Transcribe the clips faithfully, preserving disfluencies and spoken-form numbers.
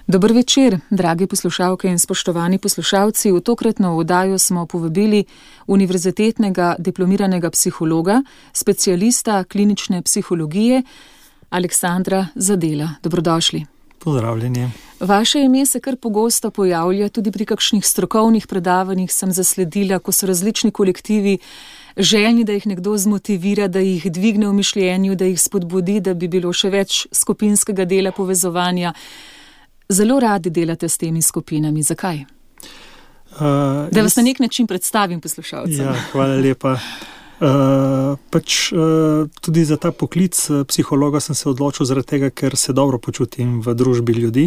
Dober večer, dragi poslušalke in spoštovani poslušalci. V tokratno oddajo smo povabili univerzitetnega diplomiranega psihologa, specialista klinične psihologije Aleksandra Zadela. Dobrodošli. Pozdravljeni. Vaše ime se kar pogosto pojavlja, tudi pri kakšnih strokovnih predavanjih sem zasledila, ko so različni kolektivi željni, da jih nekdo zmotivira, da jih dvigne v mišljenju, da jih spodbudi, da bi bilo še več skupinskega dela, povezovanja. Zelo radi delate s temi skupinami. Zakaj? Uh, da vas jaz... na nek način predstavim poslušalcem. Ja, hvala lepa. Uh, pač uh, tudi za ta poklic psihologa sem se odločil zaradi tega, ker se dobro počutim v družbi ljudi.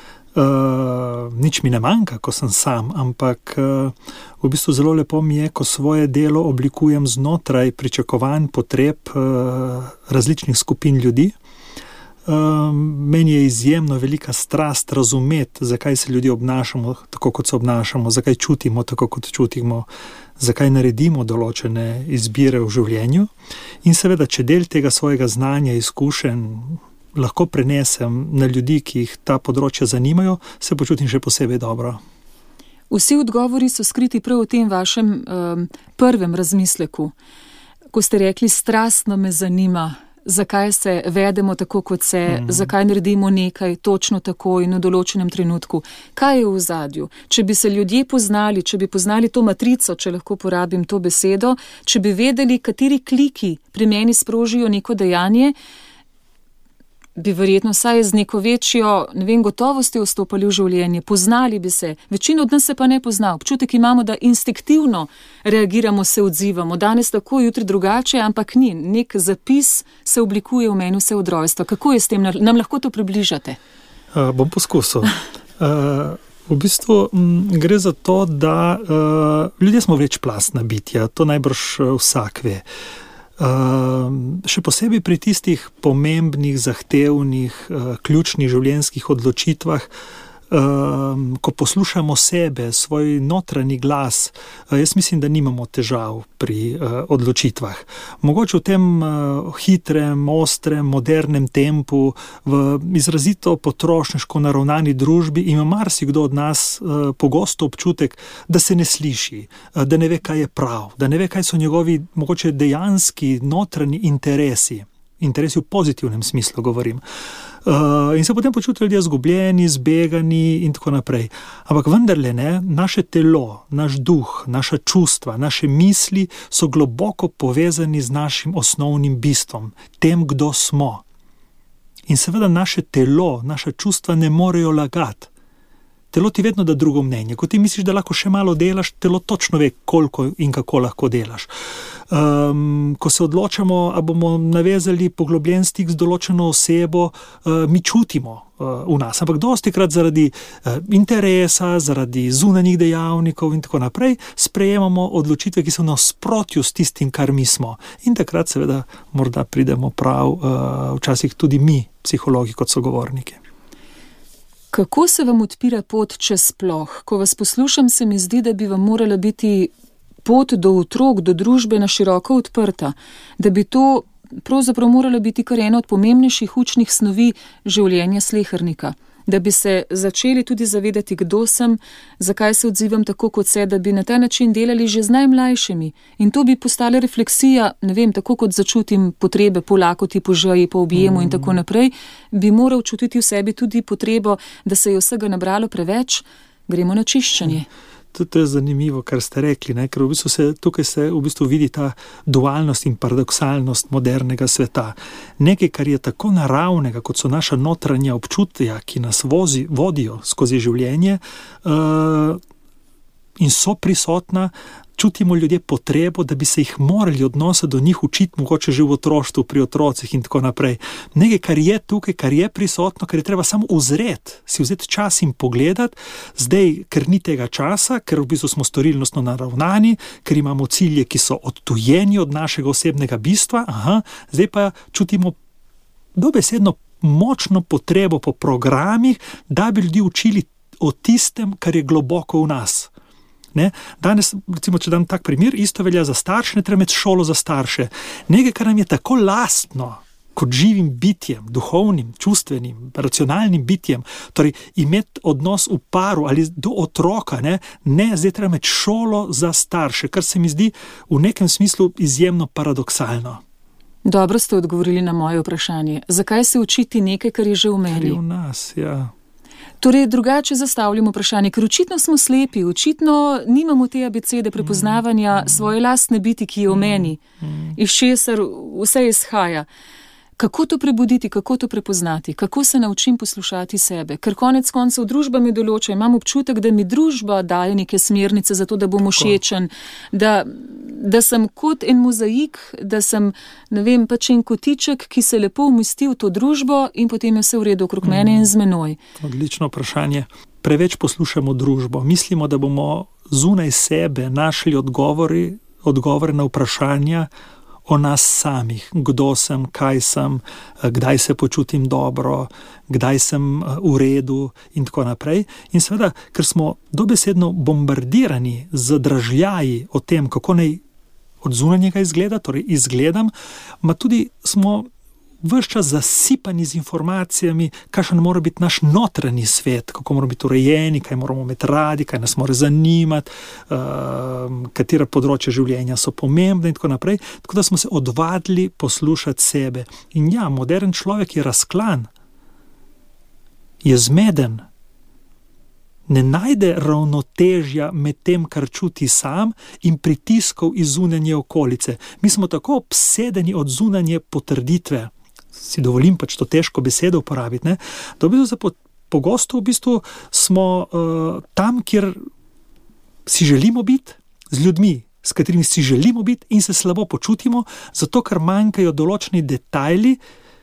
Uh, nič mi ne manjka, ko sem sam, ampak uh, v bistvu zelo lepo mi je, ko svoje delo oblikujem znotraj pričakovanj, potreb uh, različnih skupin ljudi. Uh, meni je izjemno velika strast razumeti, zakaj se ljudje obnašamo tako, kot se obnašamo, zakaj čutimo tako, kot čutimo, zakaj naredimo določene izbire v življenju. In seveda, če del tega svojega znanja, izkušenj lahko prenesem na ljudi, ki jih ta področja zanimajo, se počutim še posebej dobro. Vsi odgovori so skriti prav v tem vašem um, prvem razmisleku, ko ste rekli, strastno me zanima, zakaj se vedemo tako, kot se, mm. zakaj naredimo nekaj točno tako in v določenem trenutku. Kaj je v ozadju? Če bi se ljudje poznali, če bi poznali to matrico, če lahko porabim to besedo, če bi vedeli, kateri kliki pri meni sprožijo neko dejanje, bi verjetno saj z neko večjo, ne vem, gotovosti vstopali v življenje, poznali bi se. Večina od nas se pa ne pozna. Občutek imamo, da instinktivno reagiramo, se odzivamo. Danes tako, jutri drugače, ampak ni. Nek zapis se oblikuje v meni vse od rojstva. Kako je s tem? Nam lahko to približate? Uh, bom poskusil. Uh, v bistvu m, gre za to, da uh, ljudje smo večplastna bitja. To najbrž uh, vsak ve. Uh, še posebej pri tistih pomembnih, zahtevnih, uh, ključnih življenjskih odločitvah, uh, ko poslušamo sebe, svoj notranji glas, uh, jaz mislim, da nimamo težav pri uh, odločitvah. Mogoče v tem uh, hitrem, ostrem, modernem tempu, v izrazito potrošniško naravnani družbi ima marsikdo od nas uh, pogosto občutek, da se ne sliši, uh, da ne ve, kaj je prav, da ne ve, kaj so njegovi mogoče dejanski notranji interesi. Interesi v pozitivnem smislu govorim. Uh, in se potem počutijo ljudje zgubljeni, zbegani in tako naprej. Ampak vendarle ne, naše telo, naš duh, naša čustva, naše misli so globoko povezani z našim osnovnim bistvom, tem, kdo smo. In seveda naše telo, naša čustva ne morejo lagati. Telo ti vedno da drugo mnenje. Ko ti misliš, da lahko še malo delaš, telo točno ve, koliko in kako lahko delaš. Um, ko se odločamo, a bomo navezali poglobljen stik z določeno osebo, uh, mi čutimo uh, v nas. Ampak dostikrat zaradi uh, interesa, zaradi zunanjih dejavnikov in tako naprej, sprejemamo odločitve, ki so v nasprotju s tistim, kar mi smo. In takrat seveda morda pridemo prav, uh, včasih tudi mi, psihologi kot sogovorniki. Kako se vam odpira pot, če sploh? Ko vas poslušam, se mi zdi, da bi vam morala biti pot do otrok, do družbe na široko odprta, da bi to pravzaprav morala biti kar ena od pomembnejših učnih snovi življenja slehernika. Da bi se začeli tudi zavedati, kdo sem, zakaj se odzivam tako, kot se, da bi na ta način delali že z najmlajšimi. In to bi postala refleksija, ne vem, tako kot začutim potrebe po lakoti, po žeji, po objemu mm. in tako naprej, bi moral čutiti v sebi tudi potrebo, da se je vsega nabralo preveč, gremo na čiščenje. Mm. To je zanimivo, kar ste rekli, ne? Ker v bistvu se, tukaj se v bistvu vidi ta dualnost in paradoksalnost modernega sveta. Nekaj, kar je tako naravnega, kot so naša notranja občutja, ki nas vozi, vodijo skozi življenje uh, in so prisotna, čutimo ljudje potrebo, da bi se jih morali odnosa do njih učiti, mogoče že v otroštvu, pri otrocih in tako naprej. Nekaj, kar je tukaj, kar je prisotno, kar je treba samo uzreti, si vzeti čas in pogledati, zdaj, ker ni tega časa, ker v bistvu smo storilnostno naravnani, ker imamo cilje, ki so odtujeni od našega osebnega bistva, aha, zdaj pa čutimo dobesedno močno potrebo po programih, da bi ljudi učili o tistem, kar je globoko v nas. Ne? Danes, recimo, če dam tak primer, isto velja za starše, ne treba imeti šolo za starše. Nekaj, kar nam je tako lastno, kot živim bitjem, duhovnim, čustvenim, racionalnim bitjem, torej imeti odnos v paru ali do otroka, ne, ne zdaj treba imeti šolo za starše, kar se mi zdi v nekem smislu izjemno paradoksalno. Dobro ste odgovorili na moje vprašanje. Zakaj se učiti nekaj, kar je že v meni? Kar je v nas, ja. Torej, drugače zastavljamo vprašanje, ker očitno smo slepi, očitno nimamo te abecede prepoznavanja mm. svoje lastne biti, ki je v meni, mm. iz česar vse izhaja. Kako to prebuditi, kako to prepoznati, kako se naučim poslušati sebe? Ker konec koncev družba me določa, imam občutek, da mi družba daje neke smernice za to, da bom všečen, da, da sem kot en mozaik, da sem, ne vem, pač en kotiček, ki se lepo umesti v to družbo in potem je vse v redu okrog mene in z menoj. Odlično vprašanje. Preveč poslušamo družbo. Mislimo, da bomo zunaj sebe našli odgovori, odgovore na vprašanja o nas samih, kdo sem, kaj sem, kdaj se počutim dobro, kdaj sem v redu in tako naprej. In seveda, ker smo dobesedno bombardirani z dražljaji o tem, kako naj od zunanjega izgleda, torej izgledam, ma tudi smo ves čas zasipani z informacijami, kakšen mora biti naš notranji svet, kako moramo biti urejeni, kaj moramo imeti radi, kaj nas mora zanimati, uh, katera področja življenja so pomembne in tako naprej. Tako da smo se odvadili poslušati sebe. In ja, modern človek je razklan, je zmeden, ne najde ravnotežja med tem, kar čuti sam in pritiskov iz zunanje okolice. Mi smo tako obsedeni od zunanje potrditve, si dovolim pač to težko besedo uporabiti, ne, da v bistvu pogosto v bistvu smo uh, tam, kjer si želimo biti, z ljudmi, s katerimi si želimo biti in se slabo počutimo, zato ker manjkajo določeni detajli,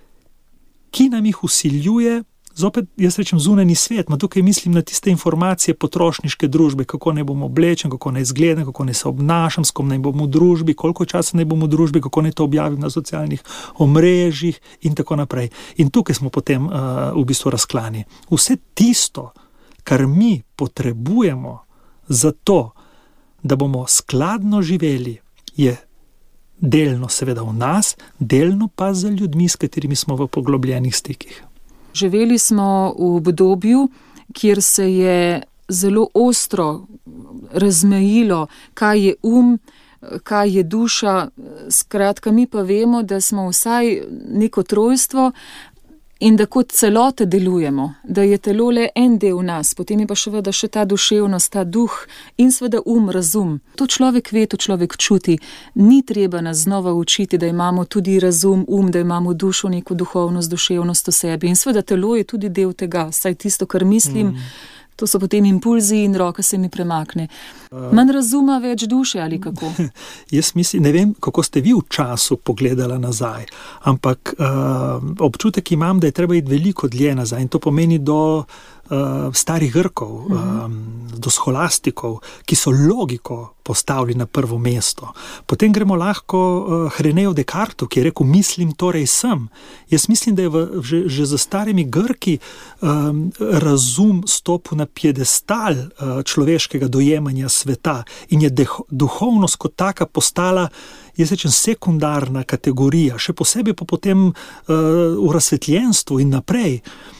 ki nam jih vsiljuje, zopet jaz rečem zunanji svet, ma tukaj mislim na tiste informacije potrošniške družbe, kako naj bom oblečen, kako naj izgledam, kako naj se obnašam, s kom naj bom v družbi, koliko časa naj bom v družbi, kako naj to objavim na socialnih omrežjih in tako naprej. In tukaj smo potem uh, v bistvu razklani. Vse tisto, kar mi potrebujemo za to, da bomo skladno živeli, je delno seveda v nas, delno pa za ljudmi, s katerimi smo v poglobljenih stikih. Živeli smo v obdobju, kjer se je zelo ostro razmejilo, kaj je um, kaj je duša. Skratka, mi pa vemo, da smo vsaj neko trojstvo in da kot celote delujemo, da je telo le en del nas, potem je pa seveda še ta duševnost, ta duh in seveda um, razum. To človek ve, to človek čuti. Ni treba nas znova učiti, da imamo tudi razum, um, da imamo dušo, neko duhovnost, duševnost v sebi. In seveda telo je tudi del tega, saj tisto, kar mislim, mm. to so potem impulzi in roka se mi premakne. Manj razuma, več duše ali kako? Jaz mislim, ne vem, kako ste vi v času pogledala nazaj, ampak uh, občutek imam, da je treba iti veliko dlje nazaj in to pomeni do uh, starih Grkov, uh -huh. um, do scholastikov, ki so logiko postavili na prvo mesto. Potem gremo lahko uh, Hreneju Descartu, ki je rekel, mislim, torej sem. Jaz mislim, da je v, že, že za starimi Grki um, razum stopil na piedestal uh, človeškega dojemanja sveta in je deho, duhovnost kot taka postala, jaz rečem, sekundarna kategorija, še posebej pa potem uh, v razsvetljenstvu in naprej.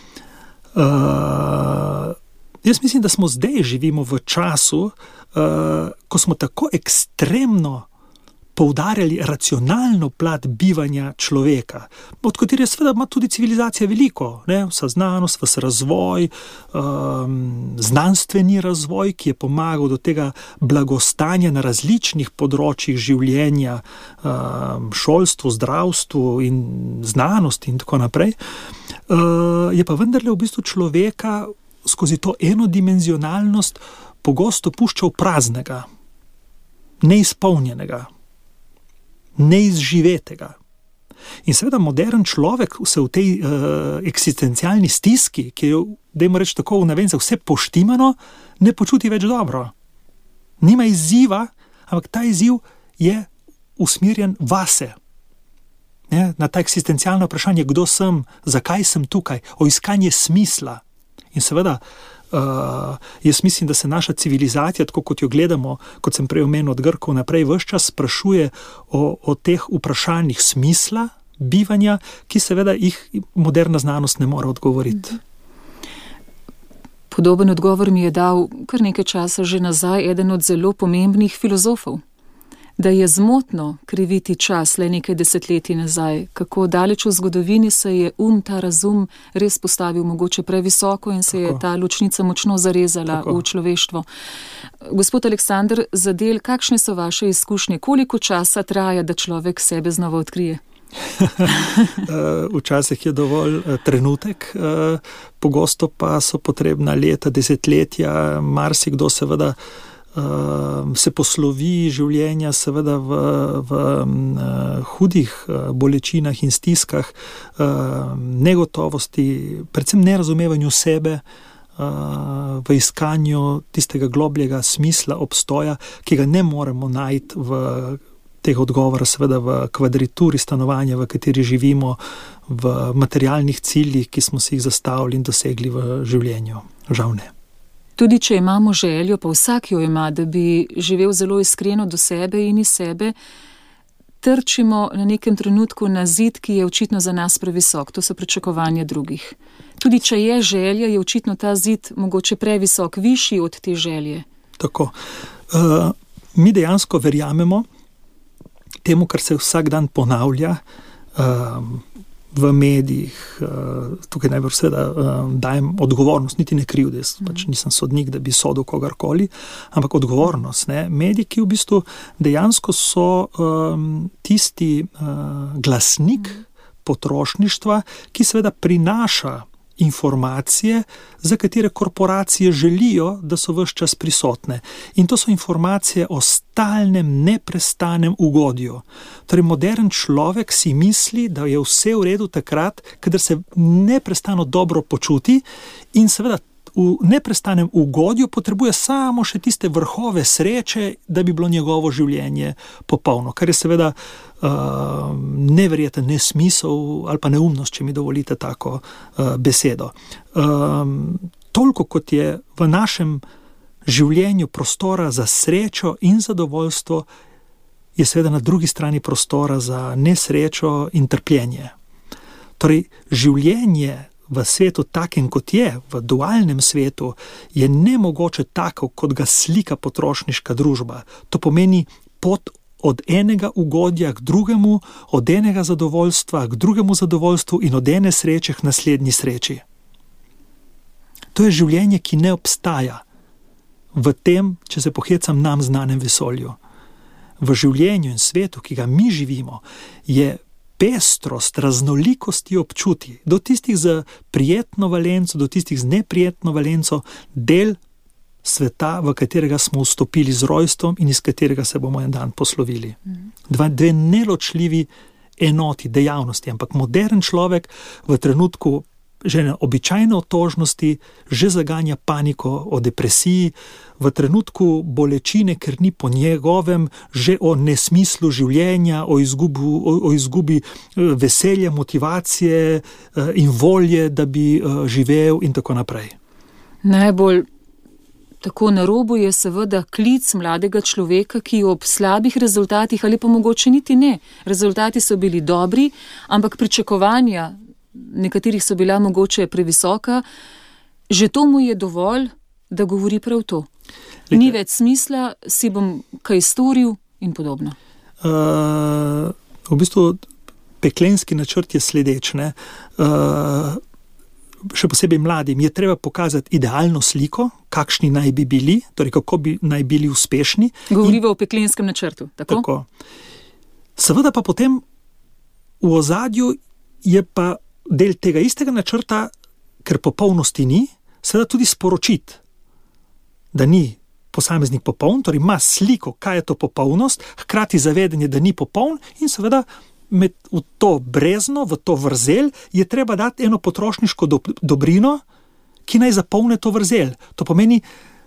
Uh, jaz mislim, da smo zdaj živimo v času, uh, ko smo tako ekstremno poudarjali racionalno plat bivanja človeka, od katere seveda ima tudi civilizacija veliko, ne? Vsa znanost, vse razvoj, um, znanstveni razvoj, ki je pomagal do tega blagostanja na različnih področjih življenja, um, šolstvu, zdravstvu in znanosti in tako naprej. Uh, je pa vendarle v bistvu človeka skozi to enodimenzionalnost pogosto puščal praznega, neizpolnjenega, neizživetega. In seveda modern človek se v tej uh, eksistencialni stiski, ki je, dajmo reči tako v navencah, vse poštimano, ne počuti več dobro. Nima izziva, ampak ta izziv je usmerjen vase. Ne, na ta eksistencialno vprašanje, kdo sem, zakaj sem tukaj, o iskanje smisla. In seveda, uh, jaz mislim, da se naša civilizacija, tako kot jo gledamo, kot sem prej omenil od Grkov naprej, ves čas sprašuje o, o teh vprašanjih smisla bivanja, ki seveda jih moderna znanost ne more odgovoriti. Podoben odgovor mi je dal kar nekaj časa že nazaj eden od zelo pomembnih filozofov, da je zmotno kriviti čas le nekaj desetletij nazaj, kako daleč v zgodovini se je um, ta razum res postavil mogoče previsoko in se Tako. je ta ločnica močno zarezala Tako. v človeštvo. Gospod Aleksander Zadel, kakšne so vaše izkušnje? Koliko časa traja, da človek sebe znova odkrije? Včasih je dovolj trenutek, pogosto pa so potrebna leta, desetletja, marsikdo seveda se poslovi življenja seveda v, v hudih bolečinah in stiskah, negotovosti, predvsem nerazumevanju sebe, v iskanju tistega globljega smisla obstoja, ki ga ne moremo najti v teh odgovora seveda v kvadraturi stanovanja, v kateri živimo, v materialnih ciljih, ki smo si jih zastavili in dosegli v življenju. Žal ne. Tudi če imamo željo, pa vsak jo ima, da bi živel zelo iskreno do sebe in iz sebe, trčimo na nekem trenutku na zid, ki je očitno za nas previsok. To so pričakovanja drugih. Tudi če je želja, je očitno ta zid mogoče previsok, višji od te želje. Tako. Uh, mi dejansko verjamemo temu, kar se vsak dan ponavlja uh, v medijih. Uh, tukaj najbolj seveda uh, dajem odgovornost, niti ne krivde, mm. pač nisem sodnik, da bi sodil kogarkoli, ampak odgovornost. Ne? Mediji, ki v bistvu dejansko so um, tisti uh, glasnik mm. potrošništva, ki seveda prinaša informacije, za katere korporacije želijo, da so ves čas prisotne. In to so informacije o stalnem, neprestanem ugodju. Torej, modern človek si misli, da je vse v redu takrat, kadar se neprestano dobro počuti in seveda v neprestanem ugodju potrebuje samo še tiste vrhove sreče, da bi bilo njegovo življenje popolno, kar je seveda uh, neverjeten nesmisel ali pa neumnost, če mi dovolite tako uh, besedo. Um, toliko kot je v našem življenju prostora za srečo in zadovoljstvo, je seveda na drugi strani prostora za nesrečo in trpljenje. Torej, življenje v svetu takem, kot je, v dualnem svetu, je nemogoče tako, kot ga slika potrošniška družba. To pomeni pot od enega ugodja k drugemu, od enega zadovoljstva k drugemu zadovoljstvu in od ene sreče k naslednji sreči. To je življenje, ki ne obstaja v tem, če se pohecam, nam znanem vesolju. V življenju in svetu, ki ga mi živimo, je pestrost, raznolikosti občuti, do tistih z prijetno valenco, do tistih z neprijetno valenco, del sveta, v katerega smo vstopili z rojstvom in iz katerega se bomo en dan poslovili. Dva, dve neločljivi enoti, dejavnosti, ampak modern človek v trenutku že na običajne otožnosti že zaganja paniko o depresiji, v trenutku bolečine, ker ni po njegovem, že o nesmislu življenja, o, izgubu, o, o izgubi veselja, motivacije in volje, da bi živel in tako naprej. Najbolj tako na robu je seveda klic mladega človeka, ki ob slabih rezultatih ali pa mogoče niti ne. Rezultati so bili dobri, ampak pričakovanja nekaterih so bila mogoče previsoka, že to mu je dovolj, da govori prav to. Lite. Ni več smisla, si bom kaj storil in podobno. Uh, v bistvu peklenski načrt je sledeč. Ne? Uh, še posebej mladim je treba pokazati idealno sliko, kakšni naj bi bili, torej kako bi naj bili uspešni. Govoriva in, o peklenskem načrtu, tako? Tako. Seveda pa potem v ozadju je pa del tega istega načrta, ker popolnosti ni, seveda tudi sporočiti, da ni posameznik popoln, torej ima sliko, kaj je to popolnost, hkrati zavedanje, da ni popoln in seveda med v to brezno, v to vrzel je treba dati eno potrošniško do, dobrino, ki naj zapolne to vrzel. To pomeni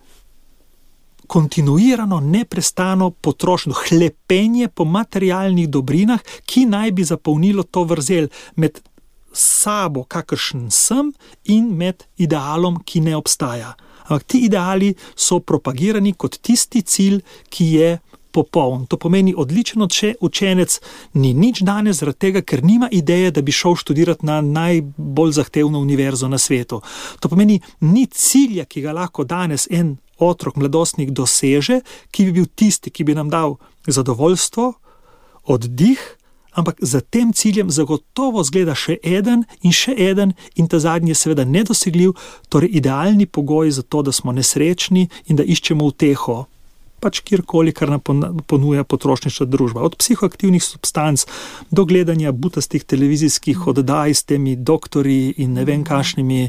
kontinuirano, neprestano potrošnjo, hlepenje po materialnih dobrinah, ki naj bi zapolnilo to vrzel med sabo, kakršen sem, in med idealom, ki ne obstaja. Ampak ti ideali so propagirani kot tisti cilj, ki je popoln. To pomeni, odličen učenec ni nič danes zaradi tega, ker nima ideje, da bi šel študirati na najbolj zahtevno univerzo na svetu. To pomeni, ni cilja, ki ga lahko danes en otrok, mladostnik doseže, ki bi bil tisti, ki bi nam dal zadovoljstvo, oddih, ampak za tem ciljem zagotovo zgleda še eden in še eden in ta zadnji je seveda nedosegljiv, torej idealni pogoj za to, da smo nesrečni in da iščemo uteho, pač kjerkoli, kar nam ponuja potrošniška družba. Od psihoaktivnih substanc do gledanja butastih televizijskih oddaj s temi doktorji in ne vem kakšnimi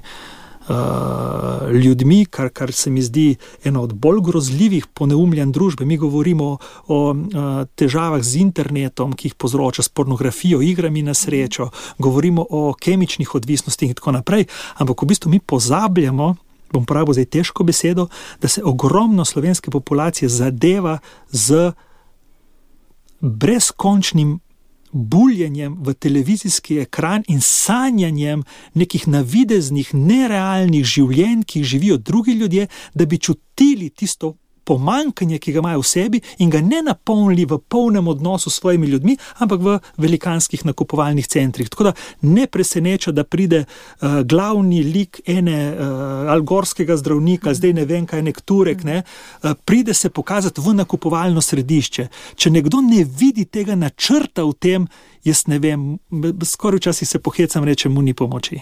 Uh, ljudmi, kar, kar se mi zdi eno od bolj grozljivih poneumljanj družbe. Mi govorimo o uh, težavah z internetom, ki jih povzroča s pornografijo, igrami na srečo, govorimo o kemičnih odvisnostih in tako naprej, ampak v bistvu mi pozabljamo, bom pravi zdaj težko besedo, da se ogromno slovenske populacije zadeva z brezkončnim buljenjem v televizijski ekran in sanjanjem nekih navideznih, nerealnih življenj, ki jih živijo drugi ljudje, da bi čutili tisto pomanjkanje, ki ga imajo v sebi in ga ne napolnili v polnem odnosu s svojimi ljudmi, ampak v velikanskih nakupovalnih centrih. Tako da ne preseneča, da pride uh, glavni lik ene uh, algorskega zdravnika, zdaj ne vem kaj, nek Turek, ne, uh, pride se pokazati v nakupovalno središče. Če nekdo ne vidi tega načrta v tem, jaz ne vem, skoraj včasih se pohecam, rečem, mu ni pomoči.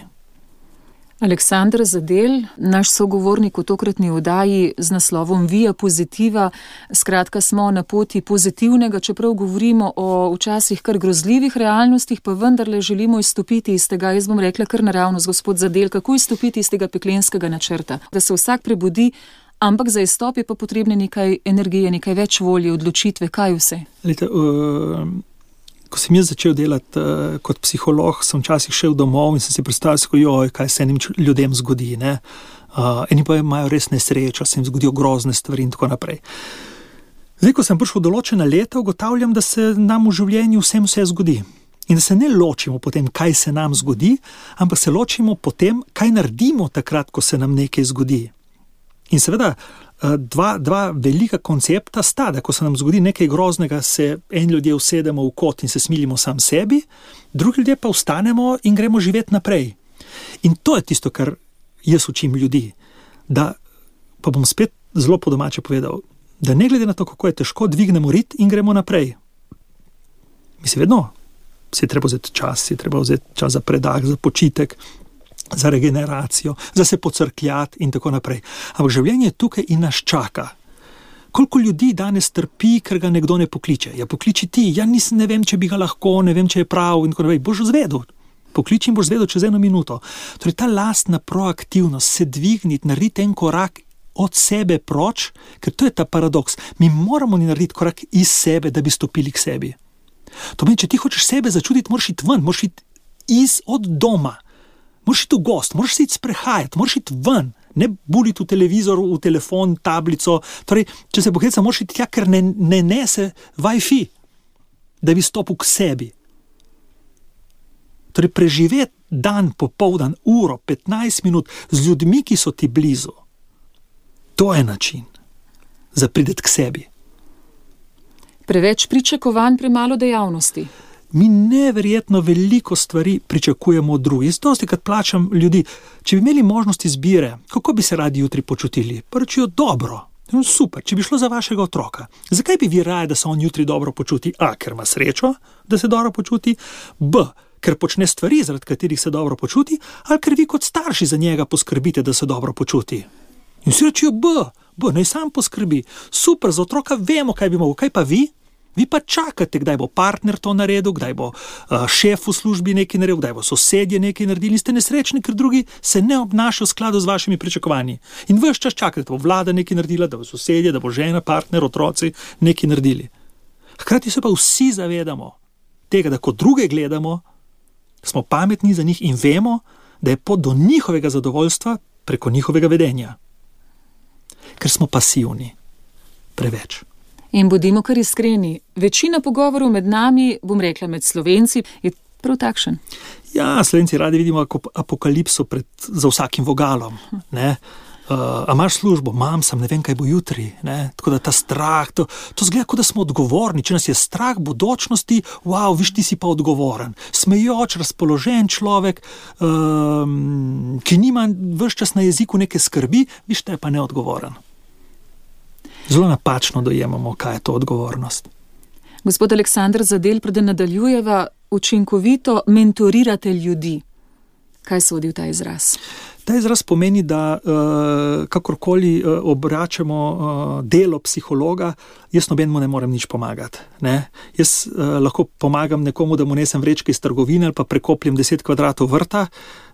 Aleksander Zadel, naš sogovornik v tokratni oddaji z naslovom Via Pozitiva. Skratka, smo na poti pozitivnega, čeprav govorimo o včasih kar grozljivih realnostih, pa vendarle želimo izstopiti iz tega, jaz bom rekla kar naravnost, gospod Zadel, kako izstopiti iz tega peklenskega načrta, da se vsak prebudi, ampak za izstop je pa potrebne nekaj energije, nekaj več volje, odločitve, kaj vse? Lete, uh... Ko sem jaz začel delati uh, kot psiholog, sem včasih šel domov in sem si predstavljal, joj, kaj se enim ljudem zgodi. Ne? Uh, eni pa imajo res nesrečo, se jim zgodijo grozne stvari in tako naprej. Zdaj, ko sem prišel v določena leta, ugotavljam, da se nam v življenju vsem vse zgodi. In da se ne ločimo po tem, kaj se nam zgodi, ampak se ločimo po tem, kaj naredimo takrat, ko se nam nekaj zgodi. In seveda, Dva, dva velika koncepta sta, da ko se nam zgodi nekaj groznega, se en ljudje usedemo v kot in se smilimo sam sebi, drugi ljudje pa vstanemo in gremo živeti naprej. In to je tisto, kar jaz učim ljudi, da, pa bom spet zelo po domače povedal, da ne glede na to, kako je težko, dvignemo rit in gremo naprej. Mislim, vedno si je treba vzeti čas, si je treba vzeti čas za predah, za počitek, za regeneracijo, za se pocrkljati in tako naprej. Ampak življenje je tukaj in nas čaka. Koliko ljudi danes trpi, ker ga nekdo ne pokliče? Ja, pokliči ti, ja nisem, ne vem, če bi ga lahko, ne vem, če je prav in tako naprej. Boš zvedel, pokliči in boš zvedel čez eno minuto. Torej, ta lastna proaktivnost, se dvigniti, narediti en korak od sebe proč, ker to je ta paradoks. Mi moramo narediti korak iz sebe, da bi stopili k sebi. To meni, če ti hočeš sebe začutiti, moraš iti ven, moraš iti iz od doma. Moraš iti v gost, moraš se iti sprehajati, moraš iti ven, ne buliti v televizor, v telefon, tablico. Torej, če se pohecam, moraš iti tja, ker ne, ne nese Wi-Fi, da bi stopil k sebi. Torej, preživeti dan, popoldan, uro, petnajst minut z ljudmi, ki so ti blizu, to je način za prideti k sebi. Preveč pričakovanj, premalo dejavnosti. Mi neverjetno veliko stvari pričakujemo od drugih. Jaz dosti krat plačam ljudi, če bi imeli možnost izbire, kako bi se radi jutri počutili? Pa rečijo, dobro, super, če bi šlo za vašega otroka. Zakaj bi vi raje, da se on jutri dobro počuti? A, ker ima srečo, da se dobro počuti. B, ker počne stvari, zaradi katerih se dobro počuti. Ali ker vi kot starši za njega poskrbite, da se dobro počuti. In si rečijo, B, B, naj sam poskrbi. Super, za otroka vemo, kaj bi mogel. Kaj pa vi? Vi pa čakate, kdaj bo partner to naredil, kdaj bo uh, šef v službi nekaj naredil, kdaj bo sosedje nekaj naredili. Ste nesrečni, ker drugi se ne obnašajo v skladu z vašimi pričakovanji. In ves čas čakate, da bo vlada nekaj naredila, da bo sosedje, da bo žena, partner, otroci nekaj naredili. Hkrati se pa vsi zavedamo tega, da ko druge gledamo, smo pametni za njih in vemo, da je pot do njihovega zadovoljstva preko njihovega vedenja. Ker smo pasivni. Preveč. In bodimo kar iskreni, večina pogovorov med nami, bom rekla med Slovenci, je prav takšen. Ja, Slovenci radi vidimo apokalipso pred, za vsakim vogalom. Ne? Uh, a imaš službo? Mam sem, ne vem, kaj bo jutri. Ne? Tako da ta strah, to, to zgleda, kot da smo odgovorni. Če nas je strah bodočnosti, wow, viš, ti si pa odgovoren. Smejoč, razpoložen človek, um, ki nima ves čas na jeziku neke skrbi, viš, te je pa neodgovoren. Zelo napačno dojemamo, kaj je to odgovornost. Gospod Aleksander Zadel, preden nadaljujeva, učinkovito mentorirate ljudi. Kaj sodi v ta izraz? Ta izraz pomeni, da uh, kakorkoli uh, obračamo uh, delo psihologa, jaz nobenemu ne morem nič pomagati. Ne? Jaz uh, lahko pomagam nekomu, da mu nesem vrečke iz trgovine ali pa prekopljem deset kvadratov vrta.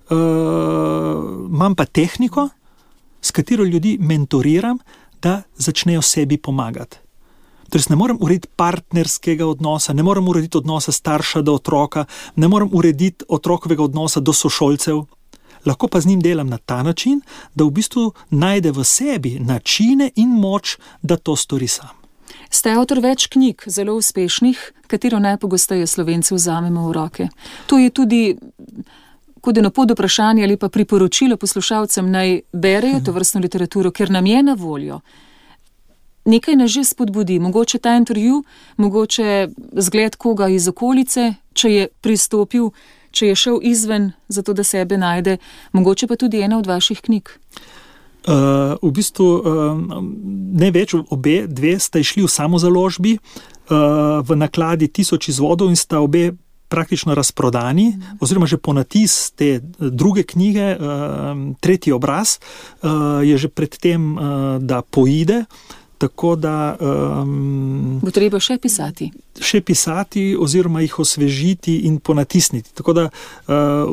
Uh, imam pa tehniko, s katero ljudi mentoriram, da začnejo sebi pomagati. Torej, ne morem urediti partnerskega odnosa, ne morem urediti odnosa starša do otroka, ne morem urediti otrokovega odnosa do sošolcev. Lahko pa z njim delam na ta način, da v bistvu najde v sebi načine in moč, da to stori sam. Ste avtor več knjig, zelo uspešnih, katero najpogosteje Slovenci vzamemo v roke. To je tudi kot eno pod vprašanje ali pa priporočilo poslušalcem, naj berejo to vrstno literaturo, ker nam je na voljo. Nekaj nas že spodbudi, mogoče ta intervju, mogoče zgled koga iz okolice, če je pristopil, če je šel izven, zato da sebe najde, mogoče pa tudi ena od vaših knjig. Uh, v bistvu uh, ne več, obe, dve sta išli v samozaložbi, uh, v nakladi tisoč izvodov in sta obe praktično razprodani, mm. oziroma že ponatis te druge knjige, uh, tretji obraz, uh, je že pred tem, uh, da poide. Tako da um, bo treba še pisati. Še pisati oziroma jih osvežiti in ponatisniti. Tako da uh,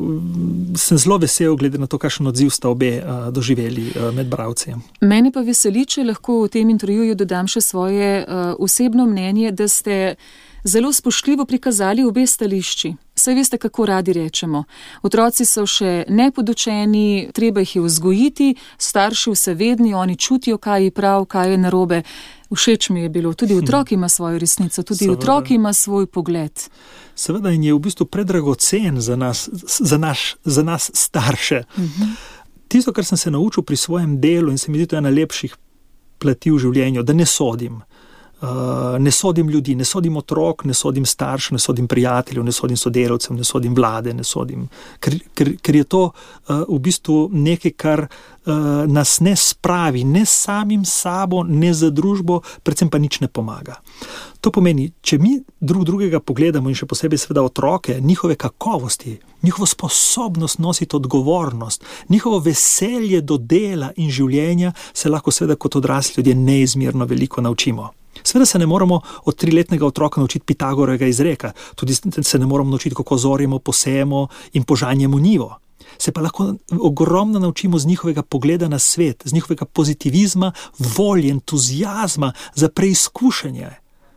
sem zelo vesel, glede na to, kakšen odziv sta obe uh, doživeli uh, med bralci. Mene pa veseli, če lahko v tem intervjuju dodam še svoje uh, osebno mnenje, da ste zelo spoštljivo prikazali obe stališči. Saj veste, kako radi rečemo. Otroci so še nepodučeni, treba jih je vzgojiti, starši vsevedni, oni čutijo, kaj je prav, kaj je narobe. Všeč mi je bilo, tudi otrok ima svojo resnico, tudi Seveda. Otrok ima svoj pogled. Seveda, in je v bistvu predragocen za nas, za naš, za nas starše. Uh-huh. Tisto, kar sem se naučil pri svojem delu in se mi zdi to ena lepših plati v življenju, da ne sodim. Uh, ne sodim ljudi, ne sodim otrok, ne sodim staršev, ne sodim prijateljev, ne sodim sodelavcev, ne sodim vlade, ne sodim, ker, ker, ker je to uh, v bistvu nekaj, kar uh, nas ne spravi, ne samim sabo, ne za družbo, predvsem pa nič ne pomaga. To pomeni, če mi drug drugega pogledamo in še posebej seveda otroke, njihove kakovosti, njihovo sposobnost nositi odgovornost, njihovo veselje do dela in življenja, se lahko seveda kot odrasli ljudje neizmerno veliko naučimo. Seveda se ne moramo od triletnega otroka naučiti Pitagorovega izreka, tudi se ne moramo naučiti, kako zorjemo, posejemo in požanjemo njivo. Se pa lahko ogromno naučimo z njihovega pogleda na svet, z njihovega pozitivizma, volje, entuzijazma za preizkušanje,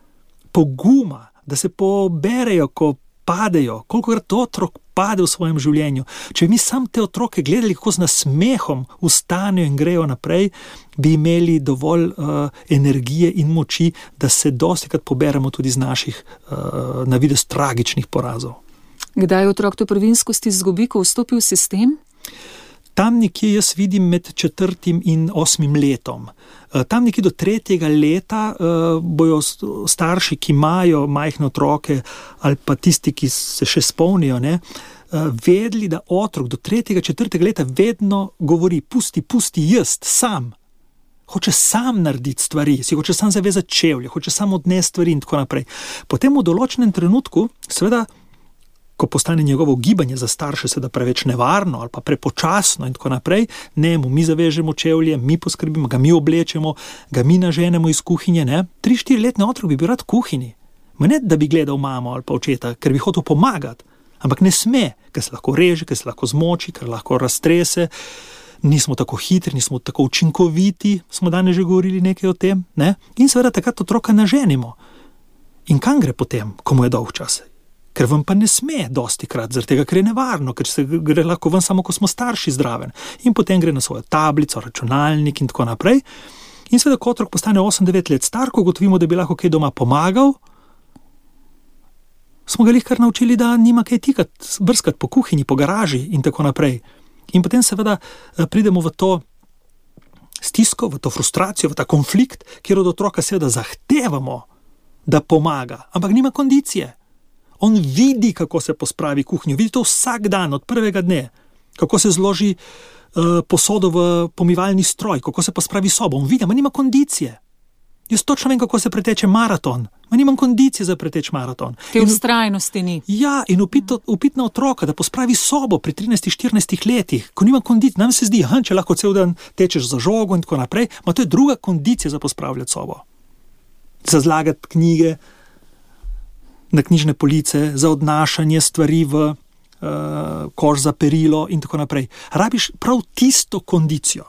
poguma, da se poberejo, ko padejo, kolikokrat otrok pade v svojem življenju. Če bi mi sam te otroke gledali, kako z nasmehom vstanejo in grejo naprej, bi imeli dovolj uh, energije in moči, da se dostikrat poberemo tudi z naših uh, na videz tragičnih porazov. Kdaj je otrok to prvinskosti izgubi, ko vstopi v sistem? Tam nekje jaz vidim med četrtim in osmim letom. Tam nekje do tretjega leta uh, bojo starši, ki imajo majhne otroke ali pa tisti, ki se še spomnijo, ne, uh, vedeli, da otrok do tretjega, četrtega leta vedno govori, pusti, pusti jaz, sam. Hoče sam narediti stvari, si hoče sam zavezati čevlje, hoče sam odnesti stvari in tako naprej. Potem v določenem trenutku, seveda, ko postane njegovo gibanje za starše seveda preveč nevarno ali pa prepočasno in tako naprej, ne, mu mi zavežemo čevlje, mi poskrbimo, ga mi oblečemo, ga mi naženemo iz kuhinje, ne. Tri, štiri letni otrok bi bil rad v kuhinji. Ma ne, da bi gledal mamo ali pa očeta, ker bi hotel pomagati, ampak ne sme, ker se lahko reže, ker se lahko zmoči, ker lahko raztrese, nismo tako hitri, nismo tako učinkoviti, smo danes že govorili nekaj o tem, ne. In seveda takrat otroka naženimo. In kam gre potem, ko mu je dolg čas? Ker vam pa ne sme dosti krat, zaradi tega, ker je nevarno, ker se gre lahko ven samo, ko smo starši zdraven. In potem gre na svojo tablico, računalnik in tako naprej. In seveda, ko otrok postane osem devet let star, ko ugotovimo, da bi lahko kaj doma pomagal, smo ga kar naučili, da nima kaj tikati, brskati po kuhinji, po garaži in tako naprej. In potem seveda pridemo v to stisko, v to frustracijo, v ta konflikt, kjer od otroka seveda zahtevamo, da pomaga, ampak nima kondicije. On vidi, kako se pospravi kuhinjo, vidi to vsak dan, od prvega dne, kako se zloži uh, posodo v pomivalni stroj, kako se pospravi sobo. On vidi, ma nima kondicije. Jaz točno vem, kako se preteče maraton. Ma nimam kondicije za preteč maraton. Te vztrajnosti ni. Ja, in upit, upit na otroka, da pospravi sobo pri trinajstih, štirinajstih letih, ko nima kondicije. Nam se zdi, aha, če lahko cel dan tečeš za žogo in tako naprej, ma to je druga kondicija za pospravljati sobo. Za zlagati knjige na knjižne police, za odnašanje stvari v uh, koš za perilo in tako naprej. Rabiš prav tisto kondicijo.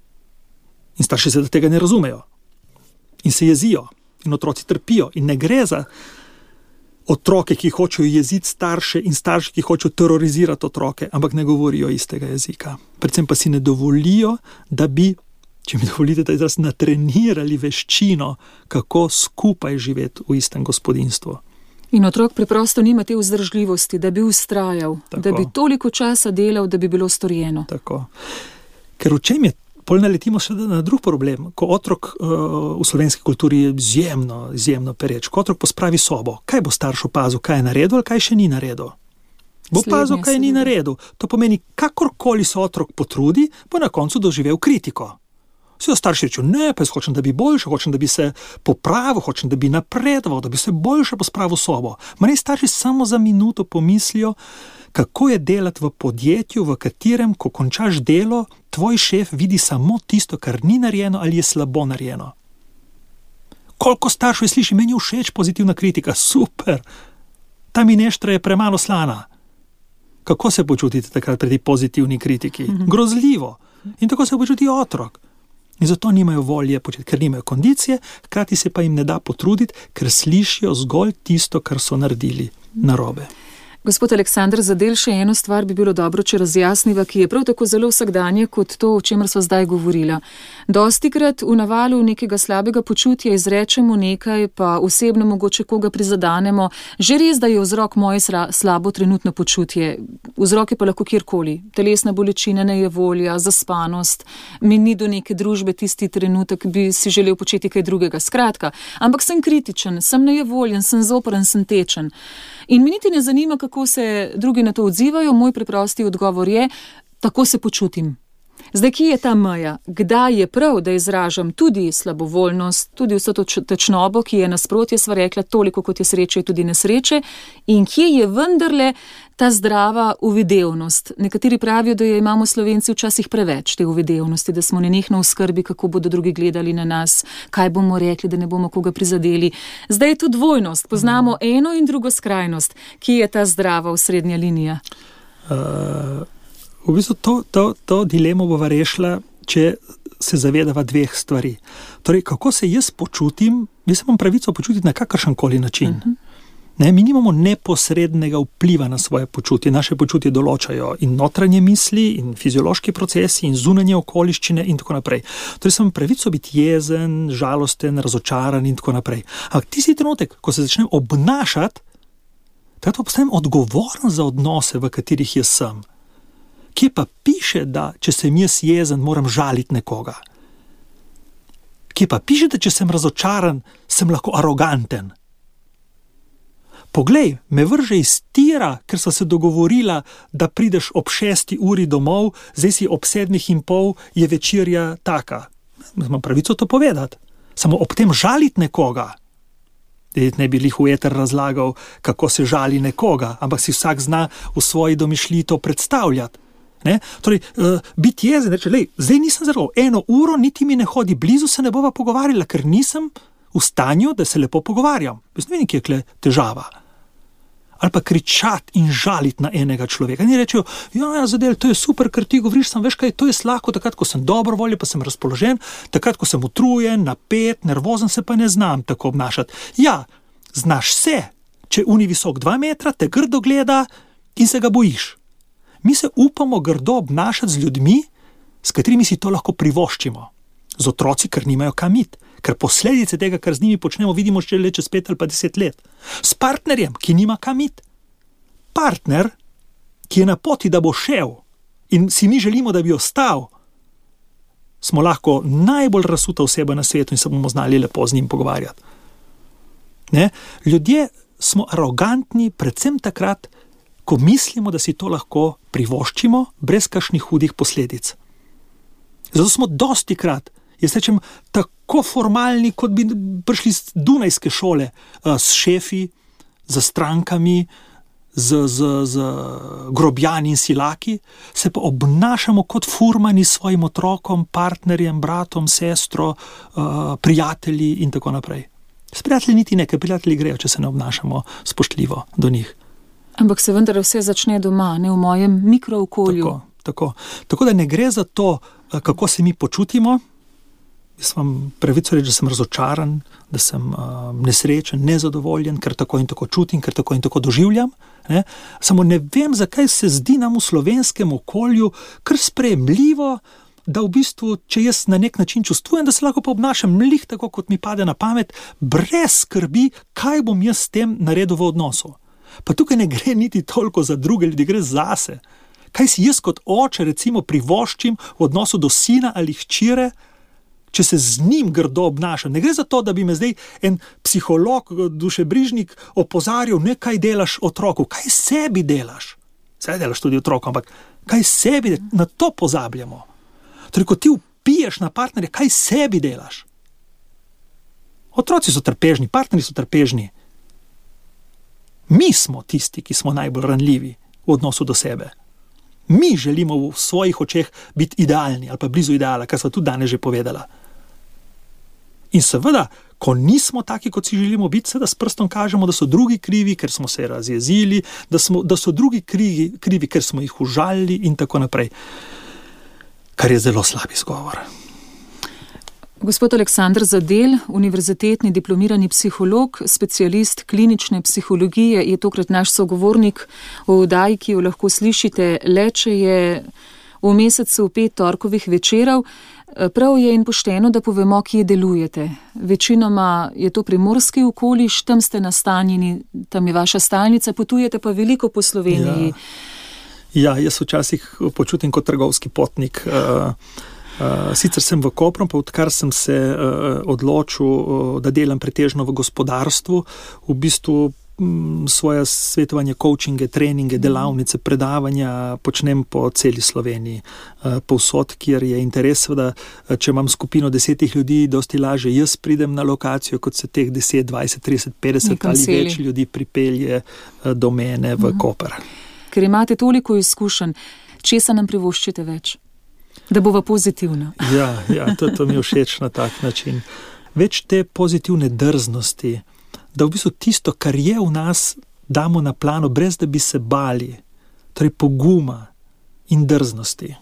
In starši se tega ne razumejo. In se jezijo. In otroci trpijo. In ne gre za otroke, ki hočejo jeziti starše in starši, ki hočejo terorizirati otroke, ampak ne govorijo istega jezika. Predvsem pa si ne dovolijo, da bi, če mi dovolite ta izraz, natrenirali veščino, kako skupaj živeti v istem gospodinjstvu. In otrok preprosto nima te vzdržljivosti, da bi ustrajal, Tako. da bi toliko časa delal, da bi bilo storjeno. Tako. Ker v čem je? Pol naletimo še na drug problem. Ko otrok uh, v slovenski kulturi je izjemno, izjemno pereč, ko otrok pospravi sobo, kaj bo starš opazil, kaj je naredil ali kaj še ni naredil? Bo opazil, kaj ni naredil. To pomeni, kakorkoli se otrok potrudi, bo na koncu doživel kritiko. Vsi starši rečejo, ne, pa jaz hočem, da bi boljše, hočem, da bi se popravil, hočem, da bi napredoval, da bi se boljše pospravil sobo. Ma ne starši samo za minuto pomislijo, kako je delati v podjetju, v katerem, ko končaš delo, tvoj šef vidi samo tisto, kar ni narejeno ali je slabo narejeno. Koliko staršev je sliši, meni je všeč pozitivna kritika, super, ta mineštra je premalo slana. Kako se počutite takrat pri tej pozitivni kritiki? Mm-hmm. Grozljivo. In tako se počuti otrok. In zato nimajo volje početi, ker nimajo kondicije, hkrati se pa jim ne da potruditi, ker slišijo zgolj tisto, kar so naredili narobe. Gospod Aleksandar, za del še eno stvar bi bilo dobro, če razjasniva, ki je prav tako zelo vsakdanje kot to, o čemer sva zdaj govorila. Dostikrat v navalu nekega slabega počutja izrečemo nekaj, pa osebno mogoče koga prizadanemo. Že res, da je vzrok moje slabo trenutno počutje. Vzrok je pa lahko kjerkoli. Telesna bolečina, nejevolja, zaspanost, mi ni do neke družbe tisti trenutek, bi si želel početi kaj drugega. Skratka, ampak sem kritičen, sem nejevoljen, sem zoprn, sem tečen. In mi niti ne zanima, kako se drugi na to odzivajo, moj preprosti odgovor je, tako se počutim. Zdaj, kje je ta meja? Kdaj je prav, da izražam tudi slabovoljnost, tudi vso to tečnobo, ki je nasprotje, sva rekla, toliko kot je sreče, tudi nesreče, in kje je vendarle ta zdrava uvidevnost? Nekateri pravijo, da jo imamo Slovenci včasih preveč te uvidevnosti, da smo nenehno v skrbi, kako bodo drugi gledali na nas, kaj bomo rekli, da ne bomo koga prizadeli. Zdaj je to dvojnost, poznamo eno in drugo skrajnost. Kje je ta zdrava osrednja linija? Uh... V bistvu to, to, to dilemo bova rešila, če se zavedava dveh stvari. Torej, kako se jaz počutim, jaz imam pravico počutiti na kakršenkoli način. Uh-huh. Ne, mi nimamo neposrednega vpliva na svoje počutje. Naše počutje določajo in notranje misli, in fiziološki procesi, in zunanje okoliščine in tako naprej. Torej, sem pravico biti jezen, žalosten, razočaran in tako naprej. Ampak tisti trenutek, ko se začnem obnašati, takrat postanem odgovoren za odnose, v katerih jaz sem. Kje pa piše, da če sem jaz jezen, moram žaliti nekoga? Kje pa piše, da če sem razočaran, sem lahko aroganten? Poglej, me vrže iz tira, ker so se dogovorila, da prideš ob šesti uri domov, zdaj si ob sedmih in pol je večerja taka. Imam pravico to povedati. Samo ob tem žaliti nekoga. Ne bi lih v eter razlagal, kako se žali nekoga, ampak si vsak zna v svoji domišljiji to predstavljati. Ne? Torej, uh, biti jezen, reče, lej, zdaj nisem zelo, eno uro niti mi ne hodi blizu, se ne bova pogovarjala, ker nisem v stanju, da se lepo pogovarjam. Jaz ne vem, kje je kle težava. Ali pa kričati in žaliti na enega človeka. Ni rečejo, ja, ja, zadel, to je super, ker ti govoriš, sem, veš kaj, to je lahko, takrat, ko sem dobro voljen, pa sem razpoložen, takrat, ko sem utrujen, napet, nervozen, se pa ne znam tako obnašati. Ja, znaš se, če uni visok dva metra, te grdo gleda in se ga bojiš. Mi se upamo grdo obnašati z ljudmi, s katerimi si to lahko privoščimo. Z otroci, ker nimajo kam iti. Ker posledice tega, kar z njimi počnemo, vidimo še le čez pet ali pa deset let. S partnerjem, ki nima kam iti. Partner, ki je na poti, da bo šel in si mi želimo, da bi ostal, smo lahko najbolj razsuta oseba na svetu in se bomo znali lepo z njim pogovarjati. Ne? Ljudje smo arogantni predvsem takrat, ko mislimo, da si to lahko privoščimo brez kakšnih hudih posledic. Zato smo dosti krat, jaz rečem, tako formalni, kot bi prišli z dunajske šole, s šefi, z strankami, z, z, z grobjani in silaki, se pa obnašamo kot furmani s svojim otrokom, partnerjem, bratom, sestro, prijatelji in tako naprej. S prijatelji niti ne, ker prijatelji grejo, če se ne obnašamo spoštljivo do njih. Ampak se vendar vse začne doma, ne v mojem mikrookolju. Tako, tako. Tako da ne gre za to, kako se mi počutimo. Jaz vam pravico reči, da sem razočaran, da sem uh, nesrečen, nezadovoljen, ker tako in tako čutim, ker tako in tako doživljam. Ne? Samo ne vem, zakaj se zdi nam v slovenskem okolju kar sprejemljivo, da v bistvu, če jaz na nek način čustvujem, da se lahko pa obnašam lih tako, kot mi pade na pamet, brez skrbi, kaj bom jaz s tem naredil v odnosu. Pa tukaj ne gre niti toliko za druge ljudi, gre zase. Kaj si jaz kot oče recimo privoščim v odnosu do sina ali hčere, če se z njim grdo obnašam. Ne gre za to, da bi me zdaj en psiholog, dušebrižnik opozarjal, ne kaj delaš otroku, kaj sebi delaš. Saj delaš tudi otroku, ampak kaj sebi delaš, na to pozabljamo. Torej, ko ti vpiješ na partnerja, kaj sebi delaš. Otroci so trpežni, partnerji so trpežni. Mi smo tisti, ki smo najbolj ranljivi v odnosu do sebe. Mi želimo v svojih očeh biti idealni ali pa blizu ideala, kar sva tudi danes že povedala. In seveda, ko nismo taki, kot si želimo biti, seveda s prstom kažemo, da so drugi krivi, ker smo se razjezili, da, smo, da so drugi krivi, krivi, ker smo jih užalili in tako naprej. Kar je zelo slab izgovor. Gospod Aleksander Zadel, univerzitetni diplomirani psiholog, specialist klinične psihologije, je tokrat naš sogovornik v oddaji, ki jo lahko slišite le, če je v mesecu pet torkovih večerov. Prav je in pošteno, da povemo, kje delujete. Večinoma je to primorski okoliš, tam ste nastanjeni, tam je vaša stalnica, potujete pa veliko po Sloveniji. Ja, ja jaz včasih počutim kot trgovski potnik. Uh... Uh, sicer sem v Kopru, pa odkar sem se uh, odločil, uh, da delam pretežno v gospodarstvu, v bistvu um, svoje svetovanje, coachinge, treninge, delavnice, predavanja počnem po celi Sloveniji. Uh, povsod, kjer je interes, da če imam skupino desetih ljudi, dosti lažje jaz pridem na lokacijo, kot se teh deset, dvajset, trideset, petdeset Nekam ali celi. Več ljudi pripelje uh, do mene v uh-huh. Koper. Ker imate toliko izkušenj, česa nam privoščite več? Da bova pozitivna. Ja, ja to, to mi je všeč na tak način. Več te pozitivne drznosti, da v bistvu tisto, kar je v nas, damo na plano, brez da bi se bali. Torej poguma in drznosti.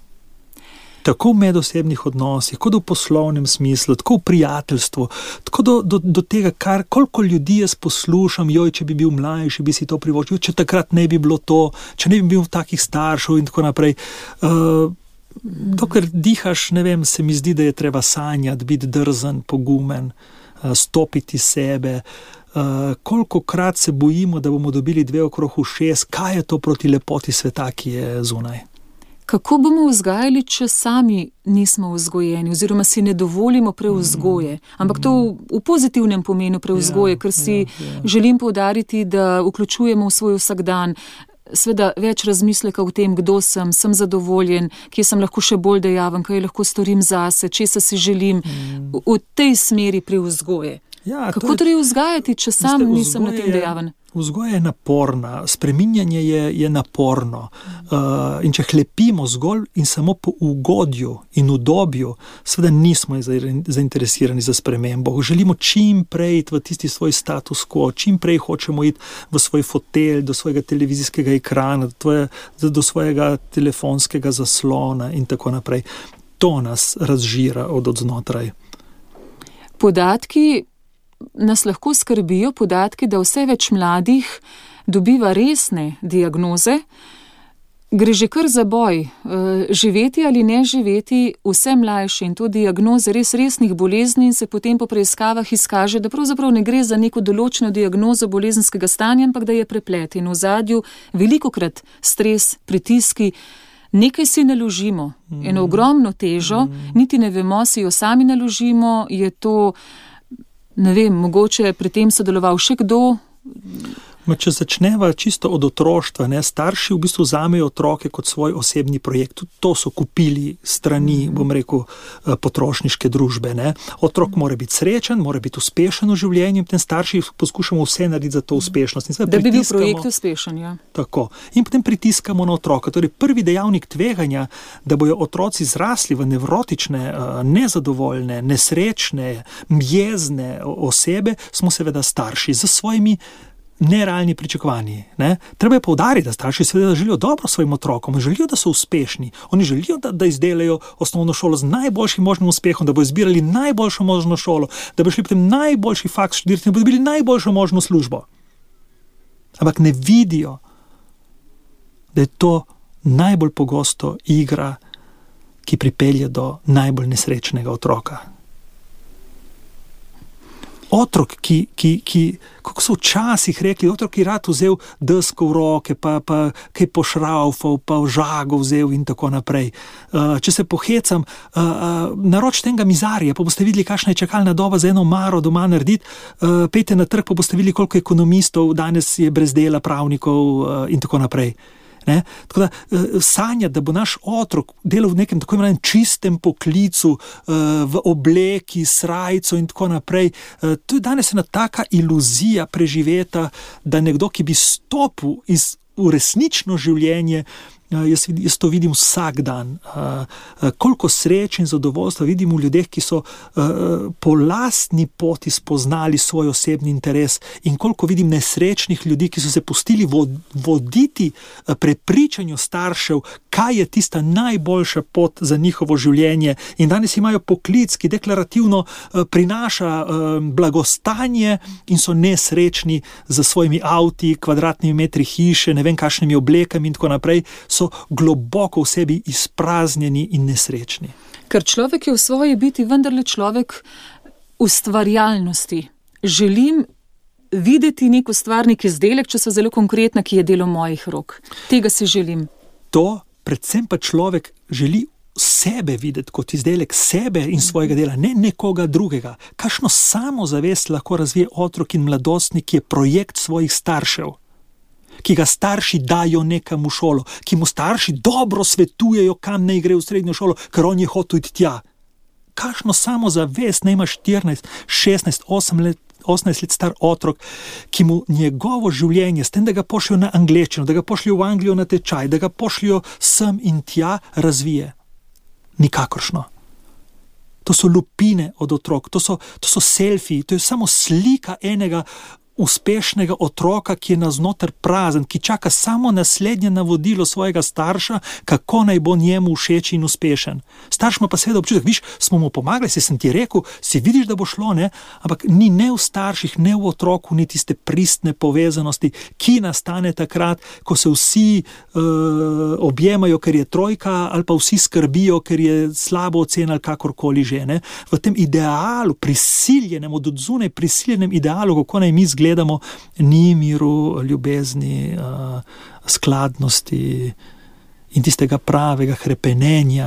Tako v medosebnih odnosih, kot v poslovnem smislu, tako v prijateljstvu, tako do, do, do tega, kar, koliko ljudi jaz poslušam, joj, če bi bil mlajši, bi si to privoščil, če takrat ne bi bilo to, če ne bi bil takih staršev in tako naprej. Uh, Dokler dihaš, ne vem, se mi zdi, da je treba sanjati, biti drzen, pogumen, stopiti sebe. Kolikokrat se bojimo, da bomo dobili dve okrog ušes, kaj je to proti lepoti sveta, ki je zunaj? Kako bomo vzgajali, če sami nismo vzgojeni, oziroma si ne dovolimo preuzgoje? Ampak to v, v pozitivnem pomenu preuzgoje, ker si ja, ja. želim poudariti, da vključujemo v svoj vsakdan Sveda več razmisleka o tem, kdo sem, sem zadovoljen, kje sem lahko še bolj dejaven, kaj lahko storim zase, česa si želim, mm. v, v tej smeri pri vzgoje. Ja, Kako je, torej vzgajati, če sam vzgoje, nisem na tem dejaven? Vzgoja je naporna, spreminjanje je, je naporno. Uh, in če hlepimo zgolj in samo po ugodju in udobju, seveda nismo zainteresirani za spremembo. Želimo čim prej iti v tisti svoj status quo, čim prej hočemo iti v svoj fotelj, do svojega televizijskega ekrana, do, tvoje, do svojega telefonskega zaslona in tako naprej. To nas razžira od odznotraj. Podatki nas lahko skrbijo, podatki, da vse več mladih dobiva resne diagnoze. Gre že kar za boj, živeti ali ne živeti, vse mlajše in to diagnoze res resnih bolezni in se potem po preiskavah izkaže, da pravzaprav ne gre za neko določeno diagnozo bolezenskega stanja, ampak da je preplet in v ozadju velikokrat stres, pritiski, nekaj si naložimo, mm. eno ogromno težo, mm. niti ne vemo, si jo sami naložimo, je to, ne vem, mogoče pri tem sodeloval še kdo. Ma, če začneva čisto od otroštva, ne, starši v bistvu vzamejo otroke kot svoj osebni projekt. To so kupili strani, bom rekel, potrošniške družbe. Ne. Otrok mora biti srečen, mora biti uspešen v življenju, in potem starši poskušamo vse narediti za to uspešnost. Da bi bil projekt uspešen, ja. Tako. In potem pritiskamo na otroka. Torej, prvi dejavnik tveganja, da bojo otroci zrasli v nevrotične, nezadovoljne, nesrečne, jezne osebe, smo seveda starši z svojimi nerealni pričakovanji. Ne? Treba je poudariti, da starši seveda želijo dobro svojim otrokom, želijo, da so uspešni. Oni želijo, da, da izdelajo osnovno šolo z najboljšim možnim uspehom, da bo izbirali najboljšo možno šolo, da bo šli potem najboljši faks študirati, da bo dobili najboljšo možno službo. Ampak ne vidijo, da je to najbolj pogosto igra, ki pripelje do najbolj nesrečnega otroka. Otrok, ki, ki, ki, kako so včasih rekli, otrok, ki rad vzel desko v roke, pa, pa kaj pošraufal, pa v žago vzel in tako naprej. Uh, če se pohecam, uh, uh, naročite enega mizarja, pa boste videli, kakšna je čakalna doba za eno maro doma narediti, uh, pejte na trg, pa boste videli, koliko ekonomistov danes je brez dela, pravnikov uh, in tako naprej. Ne? Tako da sanjati, da bo naš otrok delal v nekem tako imenem čistem poklicu, v obleki, srajco in tako naprej, to je danes ena taka iluzija preživeta, da nekdo, ki bi stopil iz v resnično življenje, jaz, jaz to vidim vsak dan. Koliko sreče in zadovoljstva vidim v ljudeh, ki so po lastni poti spoznali svoj osebni interes, in koliko vidim nesrečnih ljudi, ki so se pustili voditi prepričanju staršev, kaj je tista najboljša pot za njihovo življenje, in danes imajo poklic, ki deklarativno prinaša blagostanje, in so nesrečni za svojimi avti, kvadratnimi metri hiše, ne vem kakšnimi oblekami in tako naprej, so globoko v sebi izpraznjeni in nesrečni. Ker človek je v svoji biti vendarle človek ustvarjalnosti. Želim videti nek ustvarnik izdelek, če so zelo konkretna, ki je delo mojih rok. Tega si želim. To, predvsem pa človek želi sebe videti kot izdelek sebe in svojega dela, ne nekoga drugega. Kakšno samozavest lahko razvije otrok in mladostnik, ki je projekt svojih staršev, ki ga starši dajo nekam v šolo, ki mu starši dobro svetujejo, kam naj gre v srednjo šolo, ker on je hotel iti tja. Kakšno samozavest naj ima štirinajst, šestnajst, osemnajst let star otrok, ki mu njegovo življenje, s tem, da ga pošljajo na angleščino, da ga pošljajo v Anglijo na tečaj, da ga pošljajo sem in tja, razvije. Nikakršno. To so lupine od otrok, to so, to so selfiji, to je samo slika enega uspešnega otroka, ki je navznoter prazen, ki čaka samo naslednje navodilo svojega starša, kako naj bo njemu všeč in uspešen. Starš ima pa seveda občutek, viš, smo mu pomagali, si sem ti rekel, si vidiš, da bo šlo, ne? Ampak ni ne v starših, ne v otroku, ni tiste pristne povezanosti, ki nastane takrat, ko se vsi uh, objemajo, ker je trojka, ali pa vsi skrbijo, ker je slabo ocena, ali kakorkoli že, ne? V tem idealu, prisiljenem, od odzunaj prisiljenem idealu, kako naj mi zgledamo, gledamo, ni miru, ljubezni, uh, skladnosti in tistega pravega hrepenenja,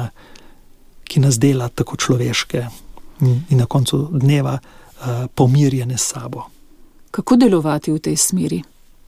ki nas dela tako človeške in, in na koncu dneva uh, pomirjene s sabo. Kako delovati v tej smeri?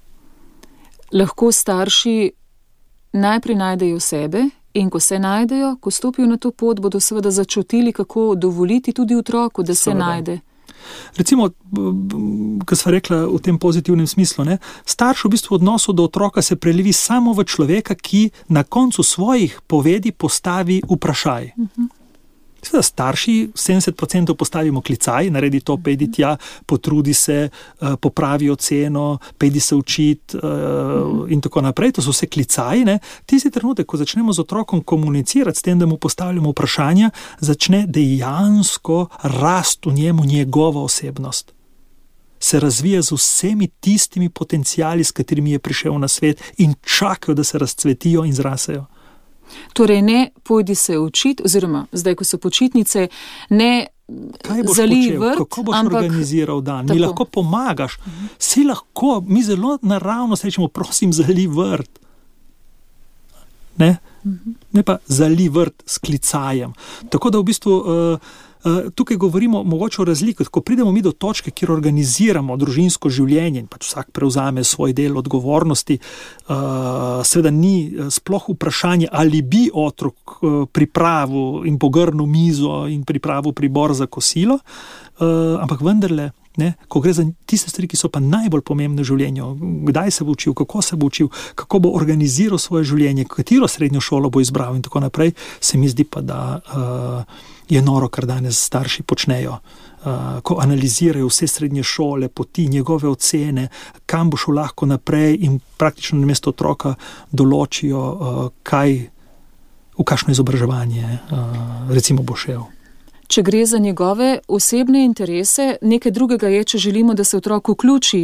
Lahko starši najprej najdejo sebe, in ko se najdejo, ko stopijo na to pot, bodo seveda začutili, kako dovoliti tudi otroku, da se seveda najde. Recimo, ko sva rekla v tem pozitivnem smislu, ne, starš v bistvu v odnosu do otroka se prelevi samo v človeka, ki na koncu svojih povedi postavi vprašaj. Uh-huh. Seveda, starši sedemdeset procentov postavimo klicaj, naredi to, pejdi tja, potrudi se, popravi oceno, pejdi se učit uh, in tako naprej. To so vse klicaji. Ne. Tisti trenutek, ko začnemo z otrokom komunicirati s tem, da mu postavljamo vprašanja, začne dejansko rast v njemu njegova osebnost. Se razvija z vsemi tistimi potencijali, s katerimi je prišel na svet, in čakajo, da se razcvetijo in zrasejo. Torej ne pojdi se učiti, oziroma zdaj, ko so počitnice, ne zalij vrt, kako boš ampak organiziral dan, tako. Mi lahko pomagaš, uh-huh. Si lahko, mi zelo naravno se rečemo, prosim, zalij vrt. ne, ne pa zali vrt s klicajem. Tako da v bistvu uh, uh, tukaj govorimo mogoče o razliku, ko pridemo mi do točke, kjer organiziramo družinsko življenje in pač vsak prevzame svoj del odgovornosti, uh, seveda ni sploh vprašanje, ali bi otrok uh, pripravil in pogrnil mizo in pripravil pribor za kosilo, uh, ampak vendarle, ne, ko gre za tiste stvari, ki so pa najbolj pomembne v življenju, kdaj se bo učil, kako se bo učil, kako bo organiziral svoje življenje, katero srednjo šolo bo izbral in tako naprej, se mi zdi pa, da uh, je noro, kar danes starši počnejo. Uh, ko analizirajo vse srednje šole, poti, njegove ocene, kam bo šel lahko naprej in praktično namesto otroka določijo, uh, kaj, v kakšno izobraževanje uh, recimo bo šel. Če gre za njegove osebne interese, nekaj drugega je, če želimo, da se otrok vključi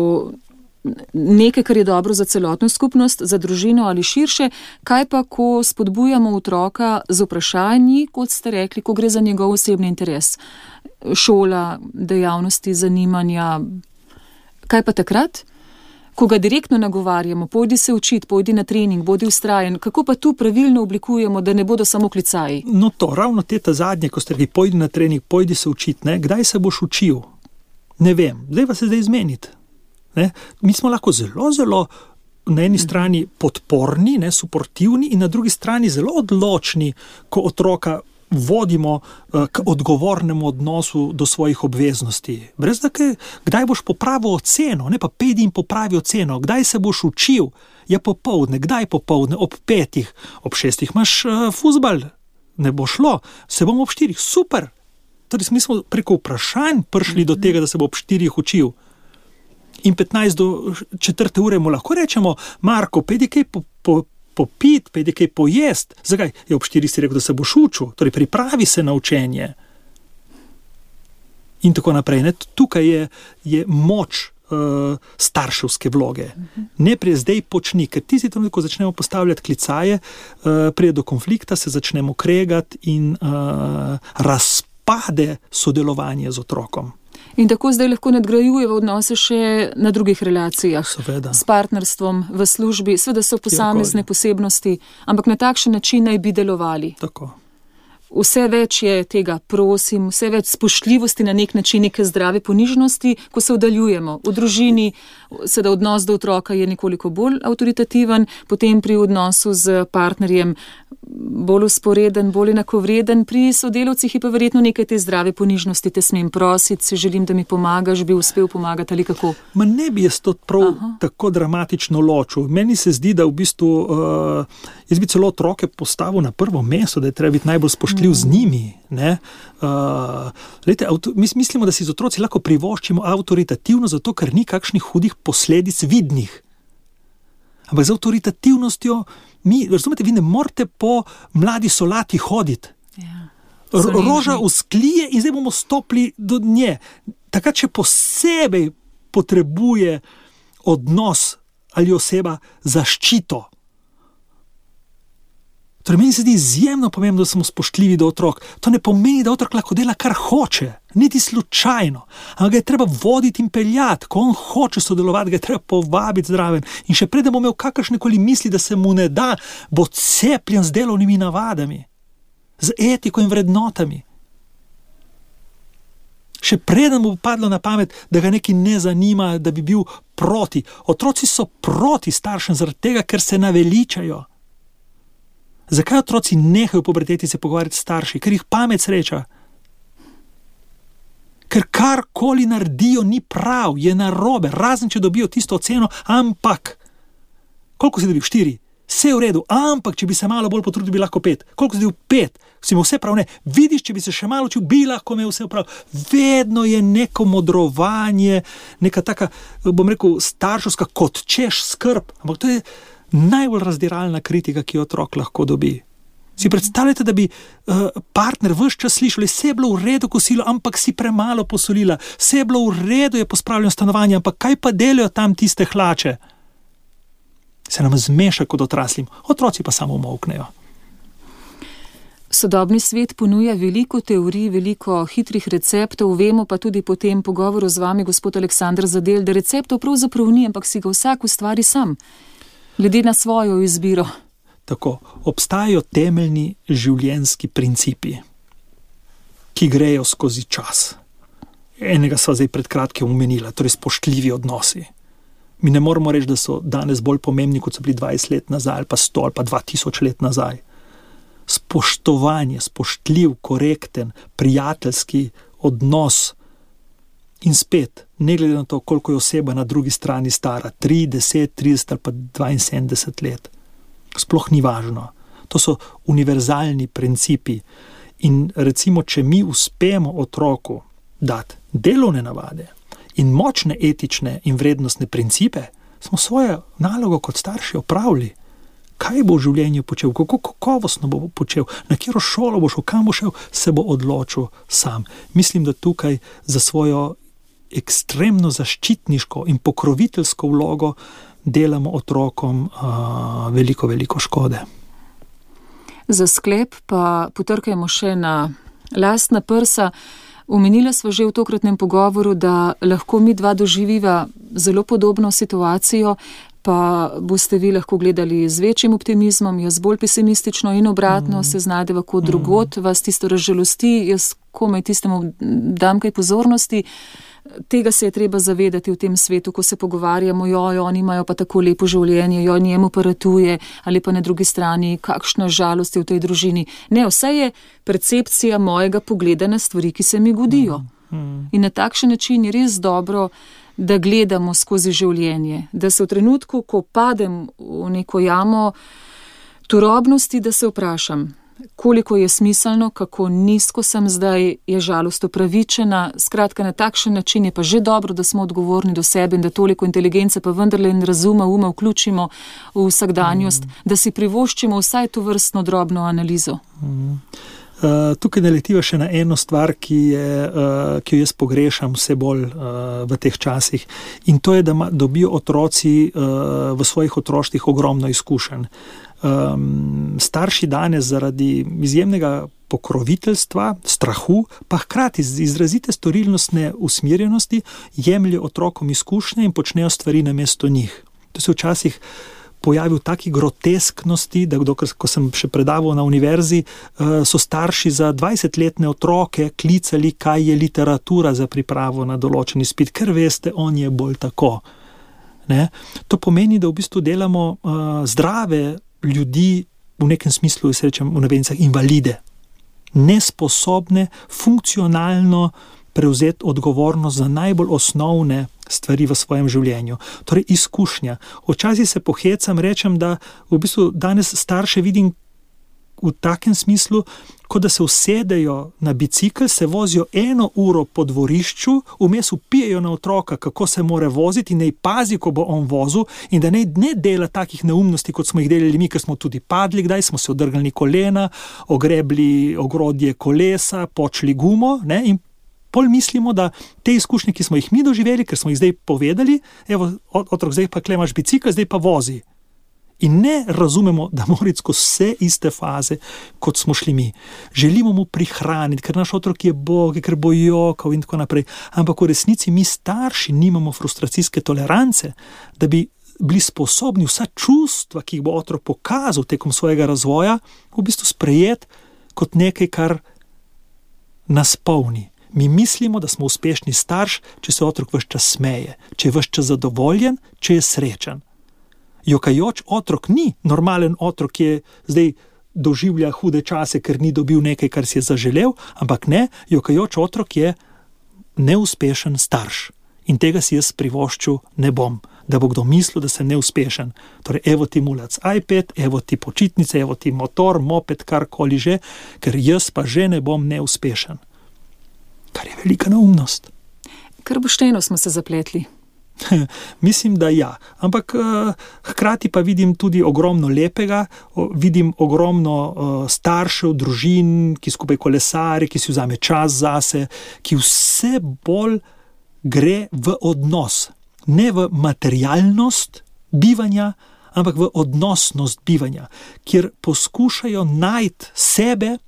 v nekaj, kar je dobro za celotno skupnost, za družino ali širše, kaj pa, ko spodbujamo otroka z vprašanji, kot ste rekli, ko gre za njegov osebni interes. Šola, dejavnosti, zanimanja. Kaj pa takrat? Ko ga direktno nagovarjamo, pojdi se učiti, pojdi na trening, bodi vztrajen, kako pa tu pravilno oblikujemo, da ne bodo samo klicaji? No to, ravno te ta zadnje, ko ste rekli, pojdi na trening, pojdi se učiti, ne? Kdaj se boš učil? Ne vem, zdaj pa se zdaj izmeniti. Ne? Mi smo lahko zelo, zelo na eni strani podporni, ne, suportivni in na drugi strani zelo odločni, ko otroka vodimo uh, k odgovornemu odnosu do svojih obveznosti. Brez da, kaj, kdaj boš popravil oceno, ne pa pedi in popravi oceno, kdaj se boš učil, je popoldne, kdaj popoldne, ob petih, ob šestih imaš uh, fuzbal, ne bo šlo, se bomo ob štirih, super. Torej, mi smo preko vprašanj prišli do tega, da se bo ob štirih učil. In petnajst do četrte ure mu lahko rečemo, Marko, pedi kaj po, po popit, pejdi kaj pojest. Zakaj? Je ob štirih si rekel, da se boš učil, torej pripravi se na učenje. In tako naprej. Ne? Tukaj je, je moč uh, starševske vloge. Ne prej zdaj počni, ker tisti trenutek, ko začnemo postavljati klicaje, uh, prije do konflikta, se začnemo kregati in uh, razpade sodelovanje z otrokom. In tako zdaj lahko nadgrajuje v odnose še na drugih relacijah. Seveda. S partnerstvom, v službi, seveda so posamezne posebnosti, ampak na takšen način naj bi delovali. Tako. Vse več je tega, prosim, vse več spoštljivosti na nek način, neke zdrave ponižnosti, ko se oddaljujemo. V družini seveda odnos do otroka je nekoliko bolj avtoritativen, potem pri odnosu z partnerjem bolj usporeden, bolj enakovreden, pri sodelavcih je pa verjetno nekaj te zdrave ponižnosti, te smem prositi, se želim, da mi pomagaš, bi uspel pomagati ali kako? Ma ne bi jaz to prav Aha. tako dramatično ločil. Meni se zdi, da v bistvu uh, jaz bi celo otroke postavil na prvo mesto, da je treba biti najbolj spoštljiv mm. z njimi. Ne? Uh, lejte, avto, mi mislimo, da si z otroci lahko privoščimo avtoritativno, zato ker ni kakšnih hudih posledic vidnih. Ampak z avtoritativnostjo mi, razumete, vi ne morete po mladi solati hoditi. Ja, roža usklije in zdaj bomo stopili do nje. Takrat, če posebej potrebuje odnos ali oseba zaščito. Torej, meni se zdi izjemno pomembno, da smo spoštljivi do otrok. To ne pomeni, da otrok lahko dela, kar hoče, niti slučajno. Ampak ga je treba voditi in peljati. Ko on hoče sodelovati, ga je treba povabiti zraven. In še preden bo imel kakršnekoli misli, da se mu ne da, bo cepljen z delovnimi navadami, z etiko in vrednotami. Še preden mu bo padlo na pamet, da ga nekaj ne zanima, da bi bil proti. Otroci so proti staršem zaradi tega, ker se naveličajo. Zakaj otroci nehajo v puberteti se pogovarjati s starši? Ker jih pamet sreča. Ker karkoli naredijo ni prav, je narobe, razen če dobijo tisto oceno, ampak. Koliko si dobil? Štiri. Vse je v redu, ampak če bi se malo bolj potrudil, bi lahko pet. Koliko si dobil? Pet. Si imel vse prav? Ne. Vidiš, če bi se še malo učil, bi lahko imel vse prav. Vedno je neko modrovanje, neka taka, bom rekel, starševska kot češ skrb. Ampak to je najbolj razdiralna kritika, ki jo otrok lahko dobi. Si predstavljate, da bi uh, partner ves čas slišal, vse je bilo v redu kosilo, ampak si premalo posolila, vse je bilo v redu, je pospravljeno stanovanje, ampak kaj pa delajo tam tiste hlače? Se nam zmeša kot odraslim, otroci pa samo umolknejo. Sodobni svet ponuja veliko teorij, veliko hitrih receptov, vemo pa tudi po tem pogovoru z vami, gospod Aleksander Zadel, da receptov pravzaprav ni, ampak si ga vsak ustvari sam. Glede na svojo izbiro. tako, obstajajo temeljni življenjski principi, ki grejo skozi čas. Enega sva zdaj pred kratkim omenila, torej spoštljivi odnosi. Mi ne moramo reči, da so danes bolj pomembni, kot so bili dvajset let nazaj, ali pa sto, ali pa dva tisoč let nazaj. Spoštovanje, spoštljiv, korekten, prijateljski odnos in spet, ne glede na to, koliko je oseba na drugi strani stara, tri, deset, trideset ali pa dvainsedemdeset let. Sploh ni važno. To so univerzalni principi. In recimo, če mi uspemo otroku dati delovne navade in močne etične in vrednostne principe, smo svojo nalogo kot starši opravili. Kaj bo v življenju počel, kako kakovostno bo počel, na katero šolo bo šel, kam bo šel, se bo odločil sam. Mislim, da tukaj za svojo ekstremno zaščitniško in pokroviteljsko vlogo delamo otrokom uh, veliko, veliko škode. Za sklep pa potrkajmo še na lastna prsa. Omenila sva že v tokratnem pogovoru, da lahko mi dva doživiva zelo podobno situacijo, pa boste vi lahko gledali z večjim optimizmom, jaz bolj pesimistično in obratno, mm. se znajdeva kot drugot, vas tisto razžalosti, jaz komaj tistemu dam kaj pozornosti. Tega se je treba zavedati v tem svetu, ko se pogovarjamo, joj, oni imajo pa tako lepo življenje, joj, njemu pa ratuje, ali pa na drugi strani, kakšna žalost je v tej družini. Ne, vse je percepcija mojega pogleda na stvari, ki se mi godijo. Mm, mm. In na takšen način je res dobro, da gledamo skozi življenje, da se v trenutku, ko padem v neko jamo turobnosti, da se vprašam, koliko je smiselno, kako nizko sem zdaj, je žalost upravičena. Skratka, na takšen način je pa že dobro, da smo odgovorni do sebe in da toliko inteligence pa vendarle in razuma, uma vključimo v vsakdanjost, mm. da si privoščimo vsaj to vrstno drobno analizo. Mm. Uh, tukaj naletiva še na eno stvar, ki, je, uh, ki jo jaz pogrešam vse bolj uh, v teh časih, in to je, da ma, dobijo otroci uh, v svojih otroštvih ogromno izkušenj. Um, starši danes zaradi izjemnega pokroviteljstva, strahu, pa hkrati z izrazite storilnostne usmerjenosti jemljejo otrokom izkušnje in počnejo stvari namesto njih. To se včasih pojavi v taki grotesknosti, da dokler, ko sem še predaval na univerzi, so starši za dvajsetletne otroke klicali, kaj je literatura za pripravo na določen izpit, ker veste, on je bolj tako. Ne? To pomeni, da v bistvu delamo uh, zdrave ljudi, v nekem smislu, se rečem v navednicah, invalide, nesposobne funkcionalno prevzeti odgovornost za najbolj osnovne stvari v svojem življenju. Torej izkušnja. Včasih se pohecam, rečem, da v bistvu danes starše vidim v takem smislu, kot da se usedejo na bicikl, se vozijo eno uro po dvorišču, vmes vpijejo na otroka, kako se mora voziti in naj pazi, ko bo on vozil, in da ne, ne dela takih neumnosti, kot smo jih delali mi, ker smo tudi padli, kdaj smo se odrgnili kolena, ogrebli ogrodje kolesa, počli gumo, ne, in pol mislimo, da te izkušnje, ki smo jih mi doživeli, ker smo jih zdaj povedali, evo, otrok, zdaj pa klemaš bicikl, zdaj pa vozi. In ne razumemo, da mora iti skozi vse iste faze, kot smo šli mi. Želimo mu prihraniti, ker naš otrok je bog, ker bo jokal in tako naprej. Ampak v resnici mi starši nimamo frustracijske tolerance, da bi bili sposobni vsa čustva, ki jih bo otrok pokazal tekom svojega razvoja, v bistvu sprejeti kot nekaj, kar nas polni. Mi mislimo, da smo uspešni starš, če se otrok ves čas smeje, če je ves čas zadovoljen, če je srečen. Jokajoč otrok ni normalen otrok, ki je zdaj doživlja hude čase, ker ni dobil nekaj, kar si je zaželel, ampak ne, jokajoč otrok je neuspešen starš. In tega si jaz privoščil ne bom, da bo kdo mislil, da sem neuspešen. Torej, evo ti mulac iPad, evo ti počitnice, evo ti motor, moped, karkoli že, ker jaz pa že ne bom neuspešen. Kar je velika neumnost. Kar pošteno smo se zapletli. Mislim, da ja. Ampak uh, hkrati pa vidim tudi ogromno lepega, o, vidim ogromno uh, staršev, družin, ki skupaj kolesari, ki si vzame čas zase, ki vse bolj gre v odnos. Ne v materialnost bivanja, ampak v odnosnost bivanja, kjer poskušajo najti sebe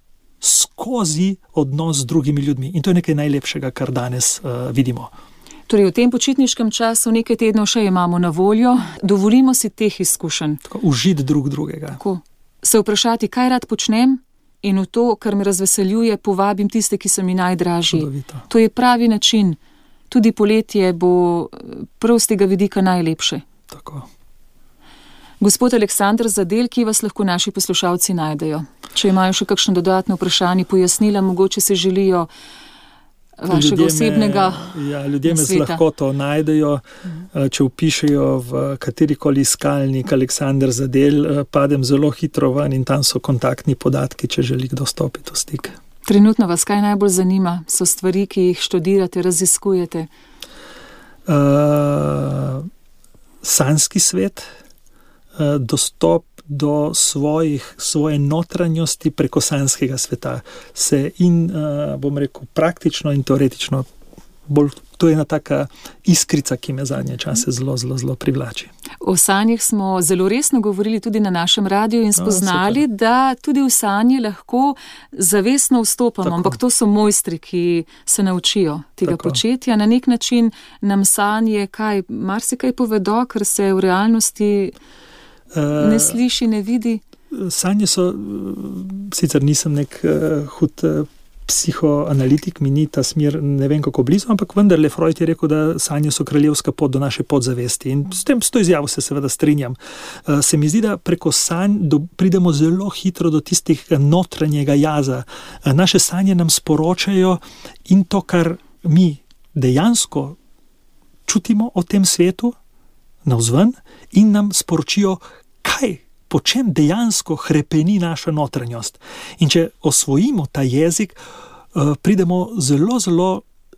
skozi odnos z drugimi ljudmi. In to je nekaj najlepšega, kar danes uh, vidimo. Torej, v tem počitniškem času nekaj tednov še imamo na voljo, dovolimo si teh izkušenj. Tako, užiti drug drugega. Tako. Se vprašati, kaj rad počnem, in v to, kar me razveseljuje, povabim tiste, ki so mi najdražji. Čudovito. To je pravi način. Tudi poletje bo prav z tega vidika najlepše. Tako. Gospod Aleksander Zadel, ki vas lahko naši poslušalci najdejo? Če imajo še kakšno dodatno vprašanje, pojasnila, mogoče se želijo vašega Ljudje osebnega me, ja, ljudje me z nasveta. lahkoto najdejo, če vpišejo v katerikoli iskalnik Aleksander Zadel, padem zelo hitro ven in tam so kontaktni podatki, če želi kdo stopiti v stik. Trenutno vas kaj najbolj zanima? So stvari, ki jih študirate, raziskujete? Uh, sanjski svet, uh, dostop do svojih, svoje notranjosti preko sanjskega sveta se in, uh, bom rekel, praktično in teoretično bolj, to je ena taka iskrica, ki me zadnje čase zelo, zelo, zelo privlači. O sanjih smo zelo resno govorili tudi na našem radiju in spoznali, no, da tudi v sanje lahko zavestno vstopamo, tako. Ampak to so mojstri, ki se naučijo tega tako. Početja. Na nek način nam sanje kaj, marsikaj povedo, ker se v realnosti ne sliši, ne vidi. Sanje so, sicer nisem nek uh, hud uh, psihoanalitik, mi ni ta smer ne vem kako blizu, ampak vendarle Freud je rekel, da sanje so kraljevska pot do naše podzavesti in s tem, s to izjavo se seveda strinjam. Uh, se mi zdi, da preko sanj do, pridemo zelo hitro do tistih notranjega jaza. Uh, naše sanje nam sporočajo in to, kar mi dejansko čutimo o tem svetu navzven in nam sporočijo, kaj, po čem dejansko hrepeni naša notranjost. In če osvojimo ta jezik, pridemo zelo, zelo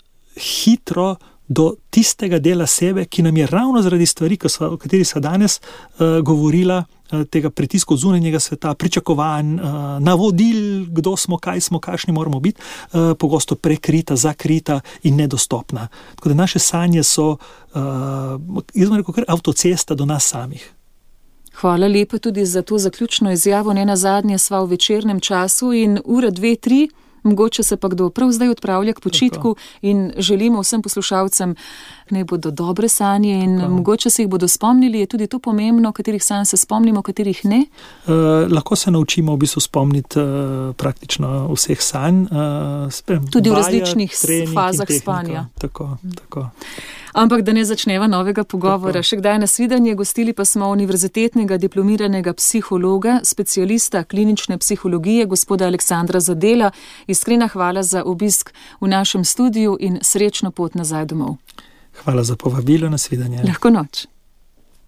hitro do tistega dela sebe, ki nam je ravno zaradi stvari, o kateri sva danes govorila, tega pritiska od zunanjega sveta, pričakovanj, navodil, kdo smo, kaj smo, kakšni moramo biti, pogosto prekrita, zakrita in nedostopna. Tako da naše sanje so, jaz bom rekel, kar avtocesta do nas samih. Hvala lepa tudi za to zaključno izjavo. Ne nazadnje sva v večernem času in ura dve, tri, mogoče se pa kdo prav zdaj odpravlja k počitku in želimo vsem poslušalcem, naj bodo dobre sanje in Tako. Mogoče se jih bodo spomnili. Je tudi to pomembno, katerih sanj se spomnimo, katerih ne? Uh, lahko se naučimo v bistvu spomniti uh, praktično vseh sanj. Uh, sprem, tudi vaja, v različnih fazah tehnika. spanja. Tako, tako. Ampak da ne začneva novega pogovora. Tako. Še kdaj nasvidenje, gostili pa smo univerzitetnega diplomiranega psihologa, specialista klinične psihologije, gospoda Aleksandra Zadela. Iskrena hvala za obisk v našem studiu in srečno pot nazaj domov. Hvala za povabilo, nasvidenje. Lahko noč.